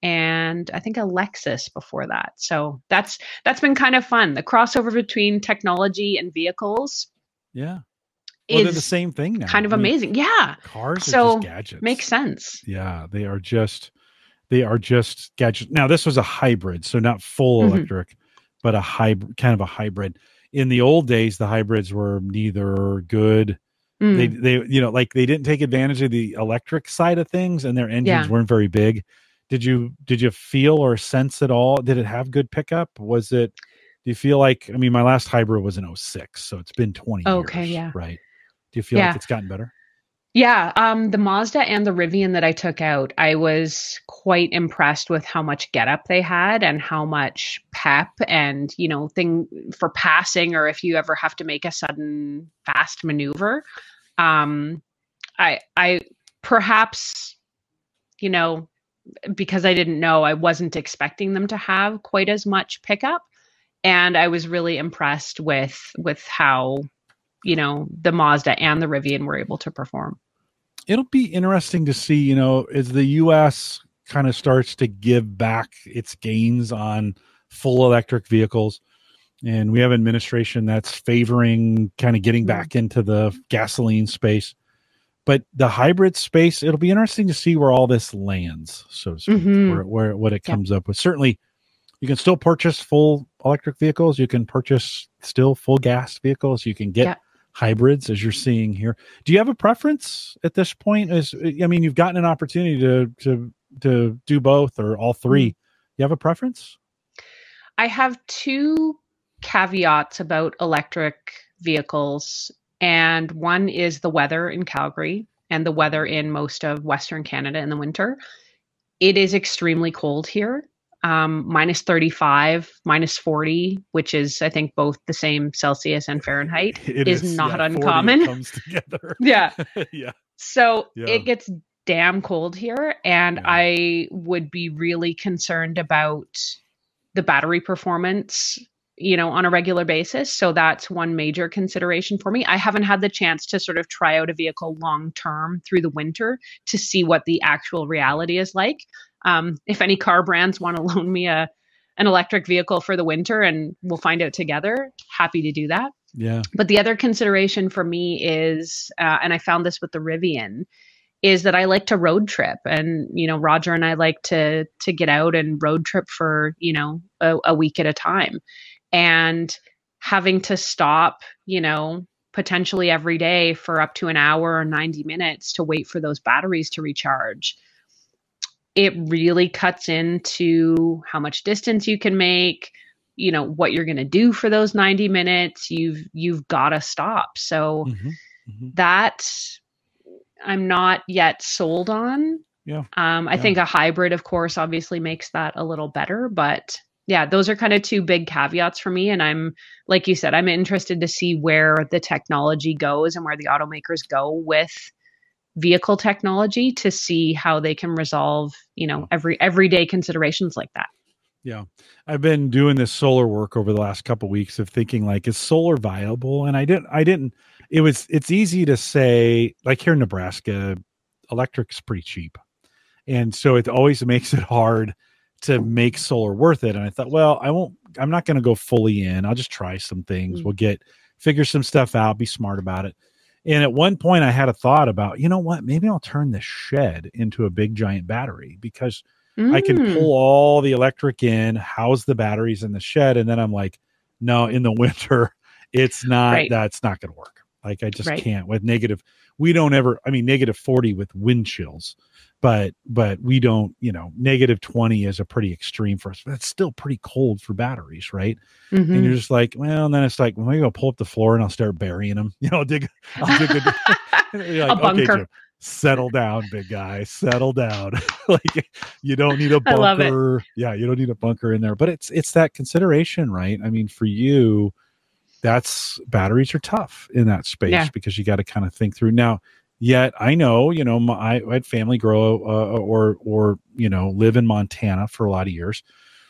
And I think a Lexus before that. So that's that's been kind of fun. The crossover between technology and vehicles. Yeah. Well, they're the same thing now. Kind of I mean, amazing. Yeah. Cars are so just gadgets. Makes sense. Yeah. They are just, they are just gadgets. Now, this was a hybrid, so not full mm-hmm. electric, but a hybrid, kind of a hybrid. In the old days, the hybrids were neither good. Mm. They, they, you know, like they didn't take advantage of the electric side of things, and their engines yeah. weren't very big. Did you, did you feel or sense at all? Did it have good pickup? Was it, do you feel like, I mean, my last hybrid was an oh six, so it's been twenty okay, years, yeah. right? Do you feel yeah. like it's gotten better? Yeah. Um, the Mazda and the Rivian that I took out, I was quite impressed with how much getup they had and how much pep and, you know, thing for passing, or if you ever have to make a sudden fast maneuver. Um, I, I perhaps, you know, because I didn't know, I wasn't expecting them to have quite as much pickup. And I was really impressed with, with how, you know, the Mazda and the Rivian were able to perform. It'll be interesting to see, you know, as the U S kind of starts to give back its gains on full electric vehicles. And we have an administration that's favoring kind of getting back into the gasoline space. But the hybrid space, it'll be interesting to see where all this lands, so to speak, mm-hmm. where, where what it comes yeah. up with. Certainly, you can still purchase full electric vehicles. You can purchase still full gas vehicles. You can get yeah. hybrids, as you're seeing here. Do you have a preference at this point? As I mean, you've gotten an opportunity to to to do both or all three. Mm-hmm. You have a preference? I have two caveats about electric vehicles. And one is the weather in Calgary and the weather in most of Western Canada in the winter. It is extremely cold here, um, minus thirty-five, minus forty, which is, I think, both the same Celsius and Fahrenheit, it is, is not yeah, uncommon. Comes together. yeah. yeah. So yeah. it gets damn cold here. And yeah. I would be really concerned about the battery performance, you know, on a regular basis. So that's one major consideration for me. I haven't had the chance to sort of try out a vehicle long term through the winter to see what the actual reality is like. Um, if any car brands want to loan me a an electric vehicle for the winter and we'll find out together, happy to do that. Yeah. But the other consideration for me is, uh, and I found this with the Rivian, is that I like to road trip. And, you know, Roger and I like to to get out and road trip for, you know, a, a week at a time. And having to stop, you know, potentially every day for up to an hour or ninety minutes to wait for those batteries to recharge, it really cuts into how much distance you can make, you know, what you're going to do for those ninety minutes. You've, you've got to stop. So mm-hmm. Mm-hmm. that I'm not yet sold on. Yeah. Um, I yeah. think a hybrid, of course, obviously makes that a little better, but yeah, those are kind of two big caveats for me. And I'm, like you said, I'm interested to see where the technology goes and where the automakers go with vehicle technology to see how they can resolve, you know, every everyday considerations like that. Yeah. I've been doing this solar work over the last couple of weeks of thinking like, is solar viable? And I didn't, I didn't, it was, it's easy to say, like here in Nebraska, electric's pretty cheap. And so it always makes it hard to make solar worth it. And I thought, well, I won't, I'm not going to go fully in. I'll just try some things. Mm. We'll get, figure some stuff out, be smart about it. And at one point I had a thought about, you know what, maybe I'll turn this shed into a big giant battery because mm. I can pull all the electric in, house the batteries in the shed. And then I'm like, no, in the winter, it's not, right. that's not going to work. Like I just Right. can't with negative. We don't ever, I mean, negative forty with wind chills, but, but we don't, you know, negative twenty is a pretty extreme for us. That's still pretty cold for batteries. Right. Mm-hmm. And you're just like, well, and then it's like, well, maybe I'll pull up the floor and I'll start burying them. You know, dig, I'll dig a, you're like, a bunker. Okay, Jim, settle down, big guy, settle down. Like you don't need a I love it. bunker. Yeah. You don't need a bunker in there, but it's, it's that consideration, right? I mean, for you, that's batteries are tough in that space Yeah. because you got to kind of think through now. Yet I know, you know, my, I had family grow uh, or, or, you know, live in Montana for a lot of years,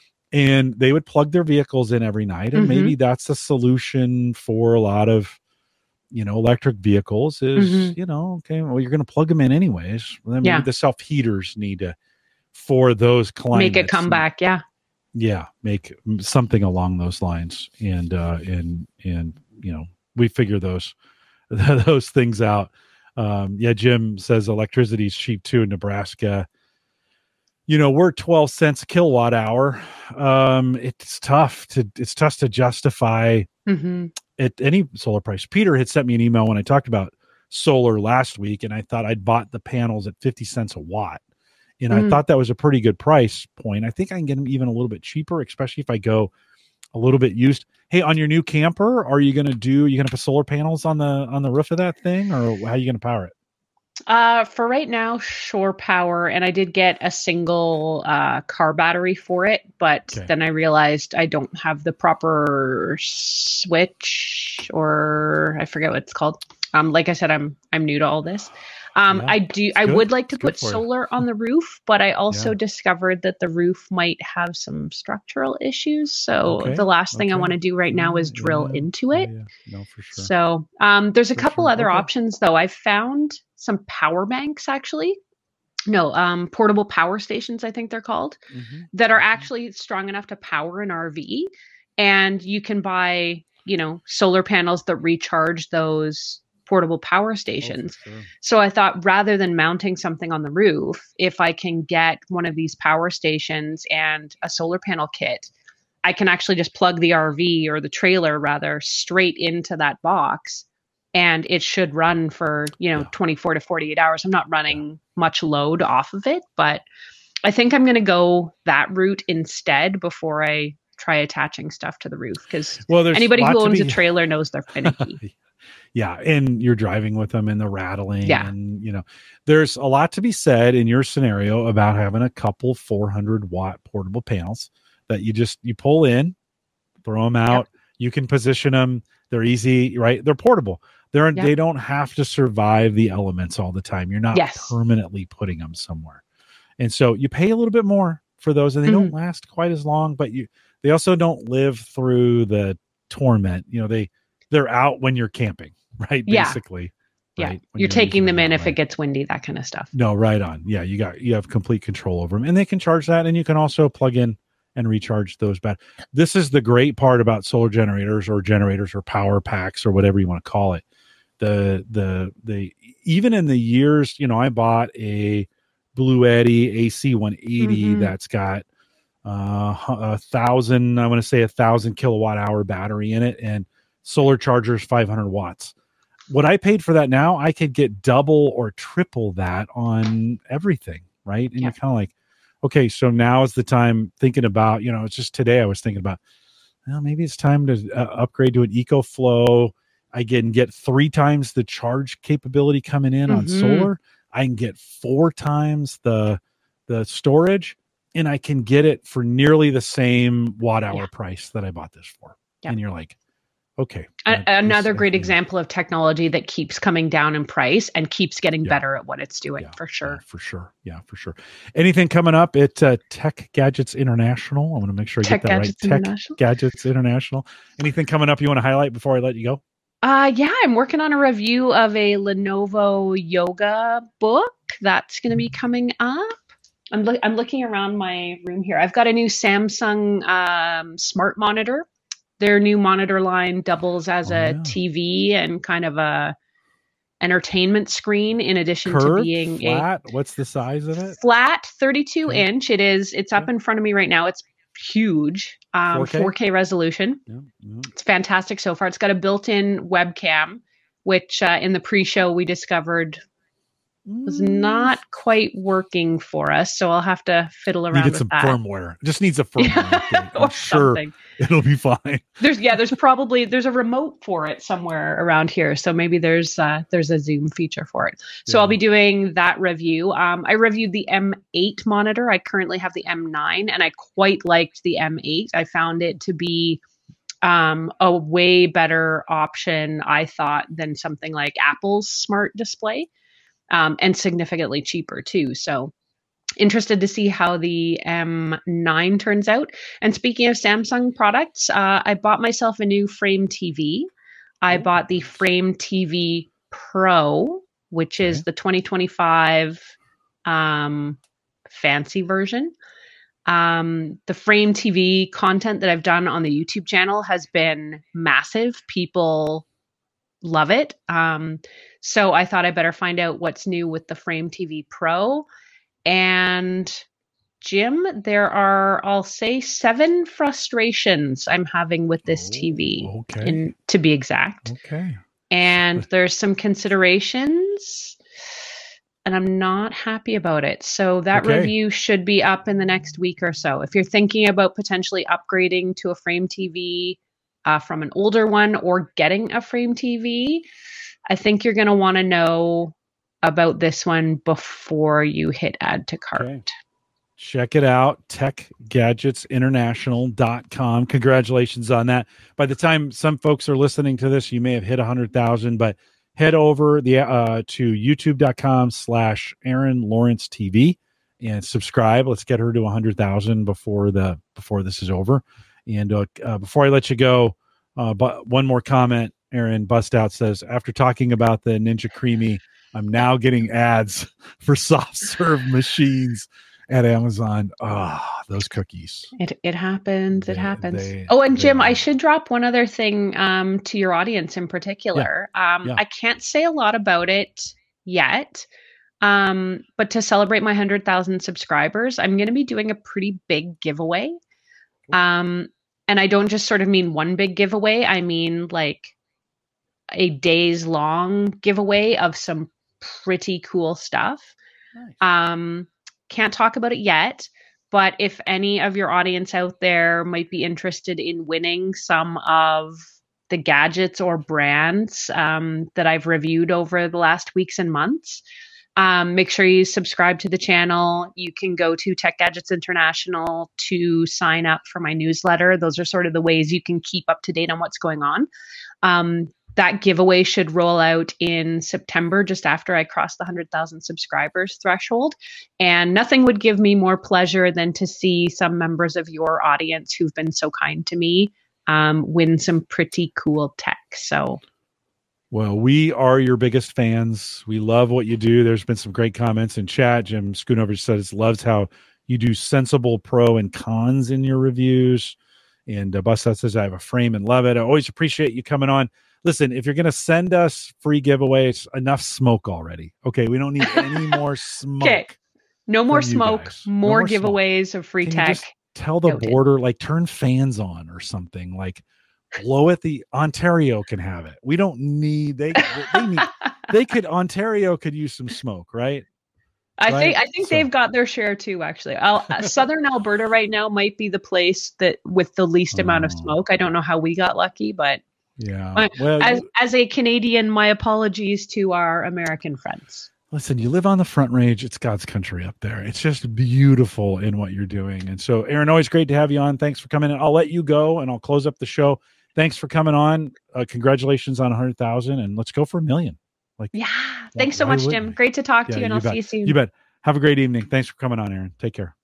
and they would plug their vehicles in every night. And Mm-hmm. maybe that's the solution for a lot of, you know, electric vehicles is, Mm-hmm. you know, okay, well, you're going to plug them in anyways. Well, then maybe Yeah. the self heaters need to, for those climates. Make a comeback. Yeah. Yeah, make something along those lines, and uh, and and you know, we figure those those things out. Um, yeah, Jim says electricity is cheap too in Nebraska. You know, we're twelve cents a kilowatt hour. Um, it's tough to it's tough to justify Mm-hmm. at any solar price. Peter had sent me an email when I talked about solar last week, and I thought I'd bought the panels at fifty cents a watt. And Mm. I thought that was a pretty good price point. I think I can get them even a little bit cheaper, especially if I go a little bit used. Hey, on your new camper, are you going to do, you going to put solar panels on the, on the roof of that thing, or how are you going to power it? Uh, for right now, shore power, and I did get a single uh, car battery for it, but Okay. then I realized I don't have the proper switch, or I forget what it's called. Um, like I said, I'm I'm new to all this. Um, Yeah, I do. I good. would like to It's good put for you. solar on the roof, but I also Yeah. discovered that the roof might have some structural issues. So Okay, the last thing I okay. want to do right now is Yeah, drill yeah, into yeah, it. yeah. No, for sure. So um, there's a For couple sure. other Okay. options though. I've found some power banks actually. No, um, portable power stations, I think they're called, Mhm. that are Mhm. actually strong enough to power an R V. And you can buy, you know, solar panels that recharge those portable power Oh, stations. for sure. So I thought rather than mounting something on the roof, if I can get one of these power stations and a solar panel kit, I can actually just plug the R V or the trailer rather straight into that box, and it should run for, you know, Yeah. twenty-four to forty-eight hours. I'm not running much load off of it, but I think I'm going to go that route instead before I try attaching stuff to the roof, because Well, there's anybody a lot who to owns a be- trailer knows they're finicky. Yeah, and you're driving with them and the rattling, Yeah. and you know, there's a lot to be said in your scenario about having a couple four hundred watt portable panels that you just you pull in, throw them out. You can position them. They're easy, right? They're portable. They're Yep. they don't have to survive the elements all the time. You're not Yes. permanently putting them somewhere, and so you pay a little bit more for those, and they don't Mhm. last quite as long. But you they also don't live through the torment. You know, they they're out when you're camping. Right. Yeah. Basically. Yeah. Right? When You're taking using them in that if way. it gets windy, that kind of stuff. No, right on. Yeah. You got, you have complete control over them, and they can charge that, and you can also plug in and recharge those back. This is the great part about solar generators or generators or power packs or whatever you want to call it. The, the, the, even in the years, you know, I bought a Blue Eddy A C one eighty Mhm. that's got uh, a thousand, I want to say a thousand kilowatt hour battery in it, and solar chargers five hundred watts. What I paid for that now, I could get double or triple that on everything, right? And Yeah. you're kind of like, okay, so now is the time thinking about, you know, it's just today I was thinking about, well, maybe it's time to uh, upgrade to an EcoFlow. I can get three times the charge capability coming in on Mhm. solar. I can get four times the the storage, and I can get it for nearly the same watt hour Yeah. price that I bought this for. Yeah. And you're like, okay. A- uh, another this- great uh, example of technology that keeps coming down in price and keeps getting Yeah. better at what it's doing, Yeah, for sure. yeah, for sure. Yeah, for sure. Anything coming up at uh, Tech Gadgets International? I want to make sure I Tech get that Gadgets right. Tech International? Gadgets International. Anything coming up you want to highlight before I let you go? Uh, yeah, I'm working on a review of a Lenovo yoga book that's going to be coming up. I'm, look I'm looking around my room here. I've got a new Samsung um, smart monitor. Their new monitor line doubles as Oh, a yeah. T V and kind of a entertainment screen, in addition to Curved, being a flat? What's the size of it? flat thirty-two Okay. inch. It is. It's up Okay. in front of me right now. It's huge. Um, four K? four K resolution. Yeah, yeah. It's fantastic so far. It's got a built-in webcam, which uh, in the pre-show we discovered was not quite working for us. So I'll have to fiddle around Needed with some that. firmware. Just needs a firmware update. Or I'm sure something. it'll be fine. There's yeah, there's probably there's a remote for it somewhere around here. So maybe there's uh, there's a Zoom feature for it. So Yeah. I'll be doing that review. Um, I reviewed the M eight monitor. I currently have the M nine, and I quite liked the M eight. I found it to be um, a way better option, I thought, than something like Apple's Smart Display. Um, and significantly cheaper too. So interested to see how the M nine turns out. And speaking of Samsung products, uh, I bought myself a new Frame T V. I bought the Frame T V Pro, which is Okay. the twenty twenty-five um, fancy version. Um, the Frame T V content that I've done on the YouTube channel has been massive. People love it. Um, so I thought I better find out what's new with the Frame T V Pro. And Jim, there are, I'll say, seven frustrations I'm having with this T V, Oh, okay. in, to be exact. Okay. And there's some considerations, and I'm not happy about it. So that Okay. review should be up in the next week or so. If you're thinking about potentially upgrading to a Frame T V uh, from an older one or getting a Frame T V, I think you're going to want to know about this one before you hit add to cart. Okay. Check it out, tech gadgets international dot com. Congratulations on that. By the time some folks are listening to this, you may have hit one hundred thousand, but head over the uh, to youtube.com slash Aaron Lawrence TV and subscribe. Let's get her to one hundred thousand before the before this is over. And uh, uh, before I let you go, uh, but one more comment. Aaron Bust Out says, after talking about the Ninja Creamy, I'm now getting ads for soft serve machines at Amazon. Ah, those cookies. It it happens. They- it happens. they- oh, and they- Jim, I should drop one other thing um, to your audience in particular. Um, Yeah. I can't say a lot about it yet, um, but to celebrate my one hundred thousand subscribers, I'm going to be doing a pretty big giveaway. Um, and I don't just sort of mean one big giveaway. I mean like a days long giveaway of some pretty cool stuff. Nice. Um, can't talk about it yet, but if any of your audience out there might be interested in winning some of the gadgets or brands um, that I've reviewed over the last weeks and months, um, make sure you subscribe to the channel. You can go to Tech Gadgets International to sign up for my newsletter. Those are sort of the ways you can keep up to date on what's going on. Um, that giveaway should roll out in September, just after I cross the one hundred thousand subscribers threshold. And nothing would give me more pleasure than to see some members of your audience who've been so kind to me um, win some pretty cool tech. So, Well, we are your biggest fans. We love what you do. There's been some great comments in chat. Jim Schoonover says loves how you do sensible pro and cons in your reviews. And uh, Bust Out says, I have a frame and love it. I always appreciate you coming on. Listen, if you're going to send us free giveaways, enough smoke already. Okay, we don't need any more smoke. okay, no more from you smoke, guys. No more more smoke. giveaways of free Can you tech. just tell the Noted. border, like turn fans on or something, like blow it. The Ontario can have it. We don't need, they, they need, they could, Ontario could use some smoke, right? I Right? think I think So- they've got their share too. Actually, I'll, uh, Southern Alberta right now might be the place that with the least amount of Oh. smoke. I don't know how we got lucky, but Yeah. I- Well, as you- as a Canadian, my apologies to our American friends. listen, you live on the Front Range. It's God's country up there. It's just beautiful in what you're doing. And so, Aaron, always great to have you on. Thanks for coming in. I'll let you go and I'll close up the show. Thanks for coming on. Uh, congratulations on one hundred thousand, and let's go for a million. Like, Yeah, thanks so why much, wouldn't Jim. we? Great to talk to Yeah, you, and you I'll bet. see you soon. You bet. Have a great evening. Thanks for coming on, Aaron. Take care.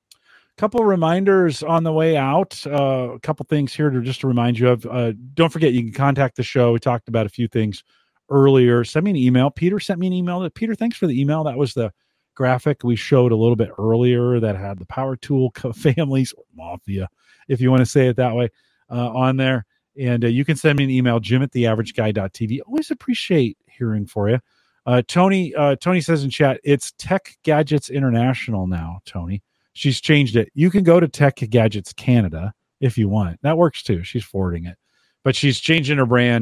Couple reminders on the way out. Uh, a couple things here to just to remind you of. Uh, don't forget, you can contact the show. We talked about a few things earlier. Send me an email. Peter sent me an email. Peter, thanks for the email. That was the graphic we showed a little bit earlier that had the Power Tool co- families, or Mafia, if you want to say it that way, uh, on there. And uh, you can send me an email, jim at the average guy dot t v. Always appreciate hearing for you. Uh, Tony, uh, Tony says in chat, it's Tech Gadgets International now, Tony. She's changed it. You can go to Tech Gadgets Canada if you want. That works too. She's forwarding it. But she's changing her brand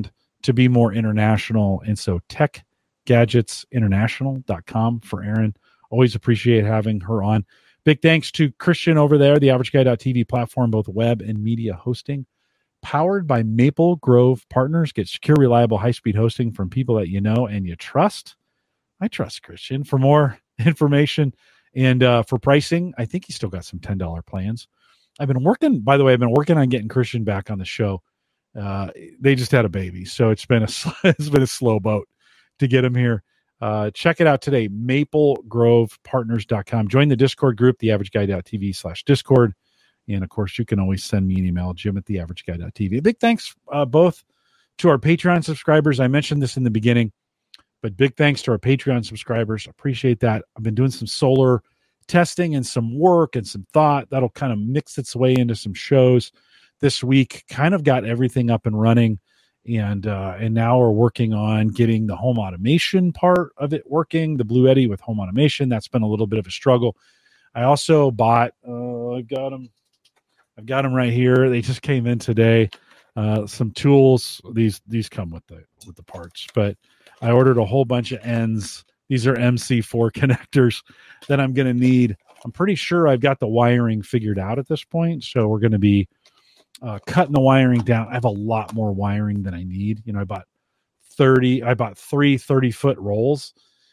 to be more international. And so tech gadgets international dot com for Erin. Always appreciate having her on. Big thanks to Christian over there, the average guy dot t v platform, both web and media hosting. Powered by Maple Grove Partners. Get secure, reliable, high-speed hosting from people that you know and you trust. I trust Christian. For more information and uh, for pricing, I think he's still got some ten dollars plans. I've been working, by the way, I've been working on getting Christian back on the show. Uh, they just had a baby, so it's been a it's been a slow boat to get him here. Uh, check it out today, maple grove partners dot com. Join the Discord group, the average guy dot t v slash Discord. And, of course, you can always send me an email, jim at the average guy dot t v. Big thanks uh, both to our Patreon subscribers. I mentioned this in the beginning, but big thanks to our Patreon subscribers. Appreciate that. I've been doing some solar testing and some work and some thought. That'll kind of mix its way into some shows this week. Kind of got everything up and running. And uh, and now we're working on getting the home automation part of it working, the Bluetti with home automation. That's been a little bit of a struggle. I also bought, uh, I got them. I've got them right here. They just came in today. Uh, some tools. These these come with the with the parts, but I ordered a whole bunch of ends. These are M C four connectors that I'm going to need. I'm pretty sure I've got the wiring figured out at this point, so we're going to be uh, cutting the wiring down. I have a lot more wiring than I need. You know, I bought thirty. I bought three thirty foot rolls,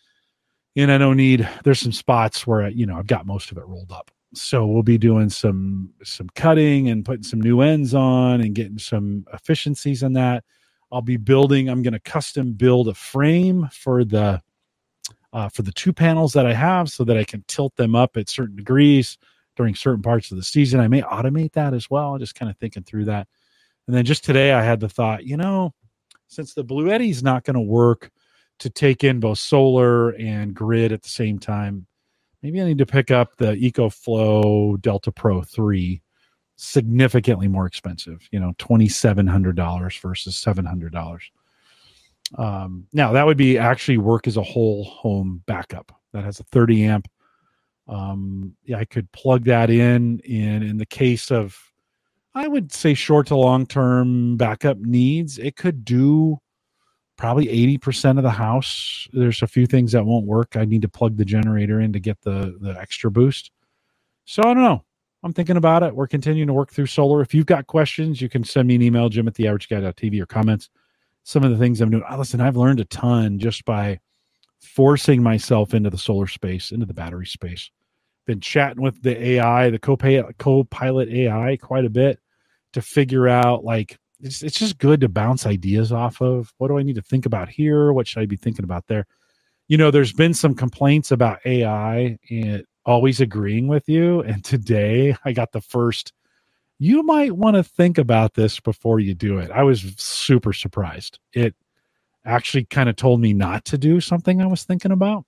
and I don't need. There's some spots where you know I've got most of it rolled up. So we'll be doing some some cutting and putting some new ends on and getting some efficiencies in that. I'll be building. I'm going to custom build a frame for the uh, for the two panels that I have, so that I can tilt them up at certain degrees during certain parts of the season. I may automate that as well. Just kind of thinking through that. And then just today, I had the thought, you know, since the Bluetti is not going to work to take in both solar and grid at the same time, maybe I need to pick up the EcoFlow Delta Pro three, significantly more expensive, you know, twenty-seven hundred dollars versus seven hundred dollars. Um, now, that would be actually work as a whole home backup. That has a thirty amp. Um, yeah, I could plug that in, in in the case of, I would say, short to long-term backup needs. It could do probably eighty percent of the house. There's a few things that won't work. I need to plug the generator in to get the, the extra boost. So I don't know. I'm thinking about it. We're continuing to work through solar. If you've got questions, you can send me an email, jim at the average guy dot t v, or comments. Some of the things I'm doing. Oh, listen, I've learned a ton just by forcing myself into the solar space, into the battery space. Been chatting with the A I, the co-pilot, co-pilot A I quite a bit to figure out, like, It's, it's just good to bounce ideas off of. What do I need to think about here? What should I be thinking about there? You know, there's been some complaints about A I and always agreeing with you. And today I got the first, you might want to think about this before you do it. I was super surprised. It actually kind of told me not to do something I was thinking about.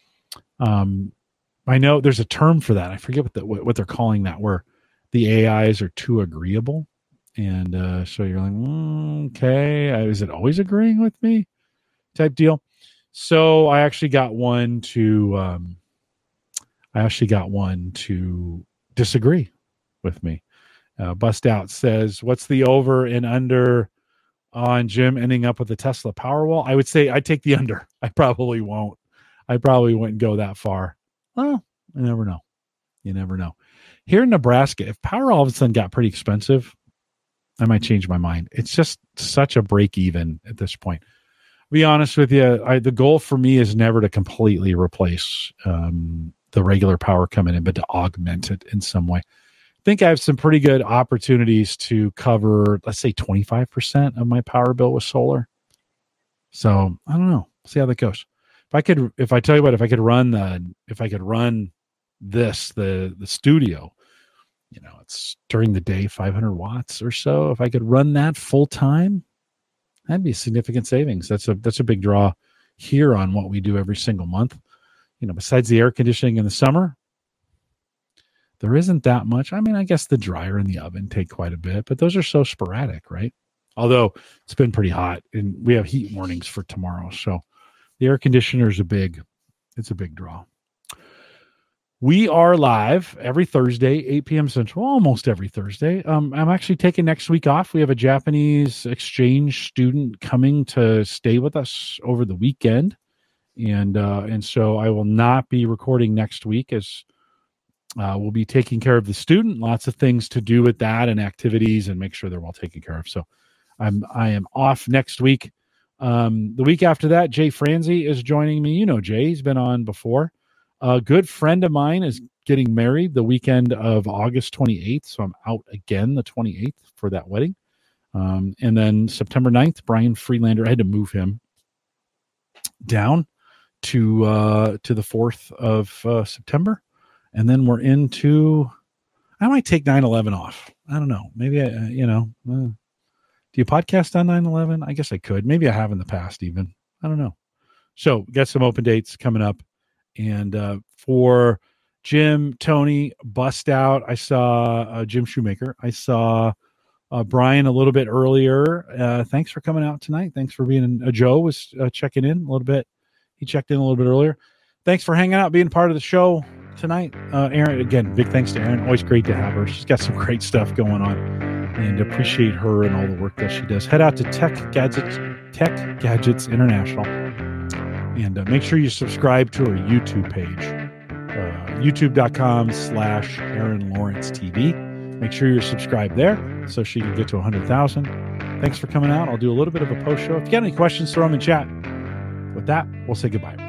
Um, I know there's a term for that. I forget what the, what, what they're calling that, where the A Is are too agreeable. And uh, so you're like, mm, okay, uh, is it always agreeing with me type deal? So I actually got one to, um, I actually got one to disagree with me. Uh, Bust Out says, what's the over and under on Jim ending up with a Tesla Powerwall? I would say I'd take the under. I probably won't. I probably wouldn't go that far. Well, you never know. You never know. Here in Nebraska, if power all of a sudden got pretty expensive, I might change my mind. It's just such a break even at this point. To be honest with you, I, the goal for me is never to completely replace um, the regular power coming in, but to augment it in some way. I think I have some pretty good opportunities to cover, let's say, twenty-five percent of my power bill with solar. So I don't know. See how that goes. If I could, if I tell you what, if I could run the, if I could run this, the the studio, you know, it's during the day, five hundred watts or so. If I could run that full time, that'd be a significant savings. That's a, that's a big draw here on what we do every single month. You know, besides the air conditioning in the summer, there isn't that much. I mean, I guess the dryer and the oven take quite a bit, but those are so sporadic, right? Although it's been pretty hot and we have heat warnings for tomorrow. So the air conditioner is a big, it's a big draw. We are live every Thursday, eight p.m. Central, almost every Thursday. Um, I'm actually taking next week off. We have a Japanese exchange student coming to stay with us over the weekend. And uh, and so I will not be recording next week, as uh, we'll be taking care of the student. Lots of things to do with that and activities and make sure they're well taken care of. So I'm I am off next week. Um, the week after that, Jay Franzi is joining me. You know Jay, he's been on before. A good friend of mine is getting married the weekend of August twenty-eighth, so I'm out again the twenty-eighth for that wedding. Um, and then September ninth, Brian Freelander, I had to move him down to uh, to the fourth of uh, September. And then we're into, I might take nine eleven off. I don't know. Maybe, I, uh, you know, uh, do you podcast on nine eleven? I guess I could. Maybe I have in the past even. I don't know. So got some open dates coming up. And uh, for Jim, Tony, Bust Out, I saw uh, Jim Shoemaker. I saw uh, Brian a little bit earlier. Uh, thanks for coming out tonight. Thanks for being in. Uh, Joe was uh, checking in a little bit. He checked in a little bit earlier. Thanks for hanging out, being part of the show tonight. Uh, Aaron, again, big thanks to Aaron. Always great to have her. She's got some great stuff going on, and appreciate her and all the work that she does. Head out to Tech Gadgets, Tech Gadgets International. And uh, make sure you subscribe to our YouTube page, uh, youtube.com slash Aaron Lawrence TV. Make sure you're subscribed there so she can get to one hundred thousand. Thanks for coming out. I'll do a little bit of a post show. If you got any questions, throw them in chat. With that, we'll say goodbye.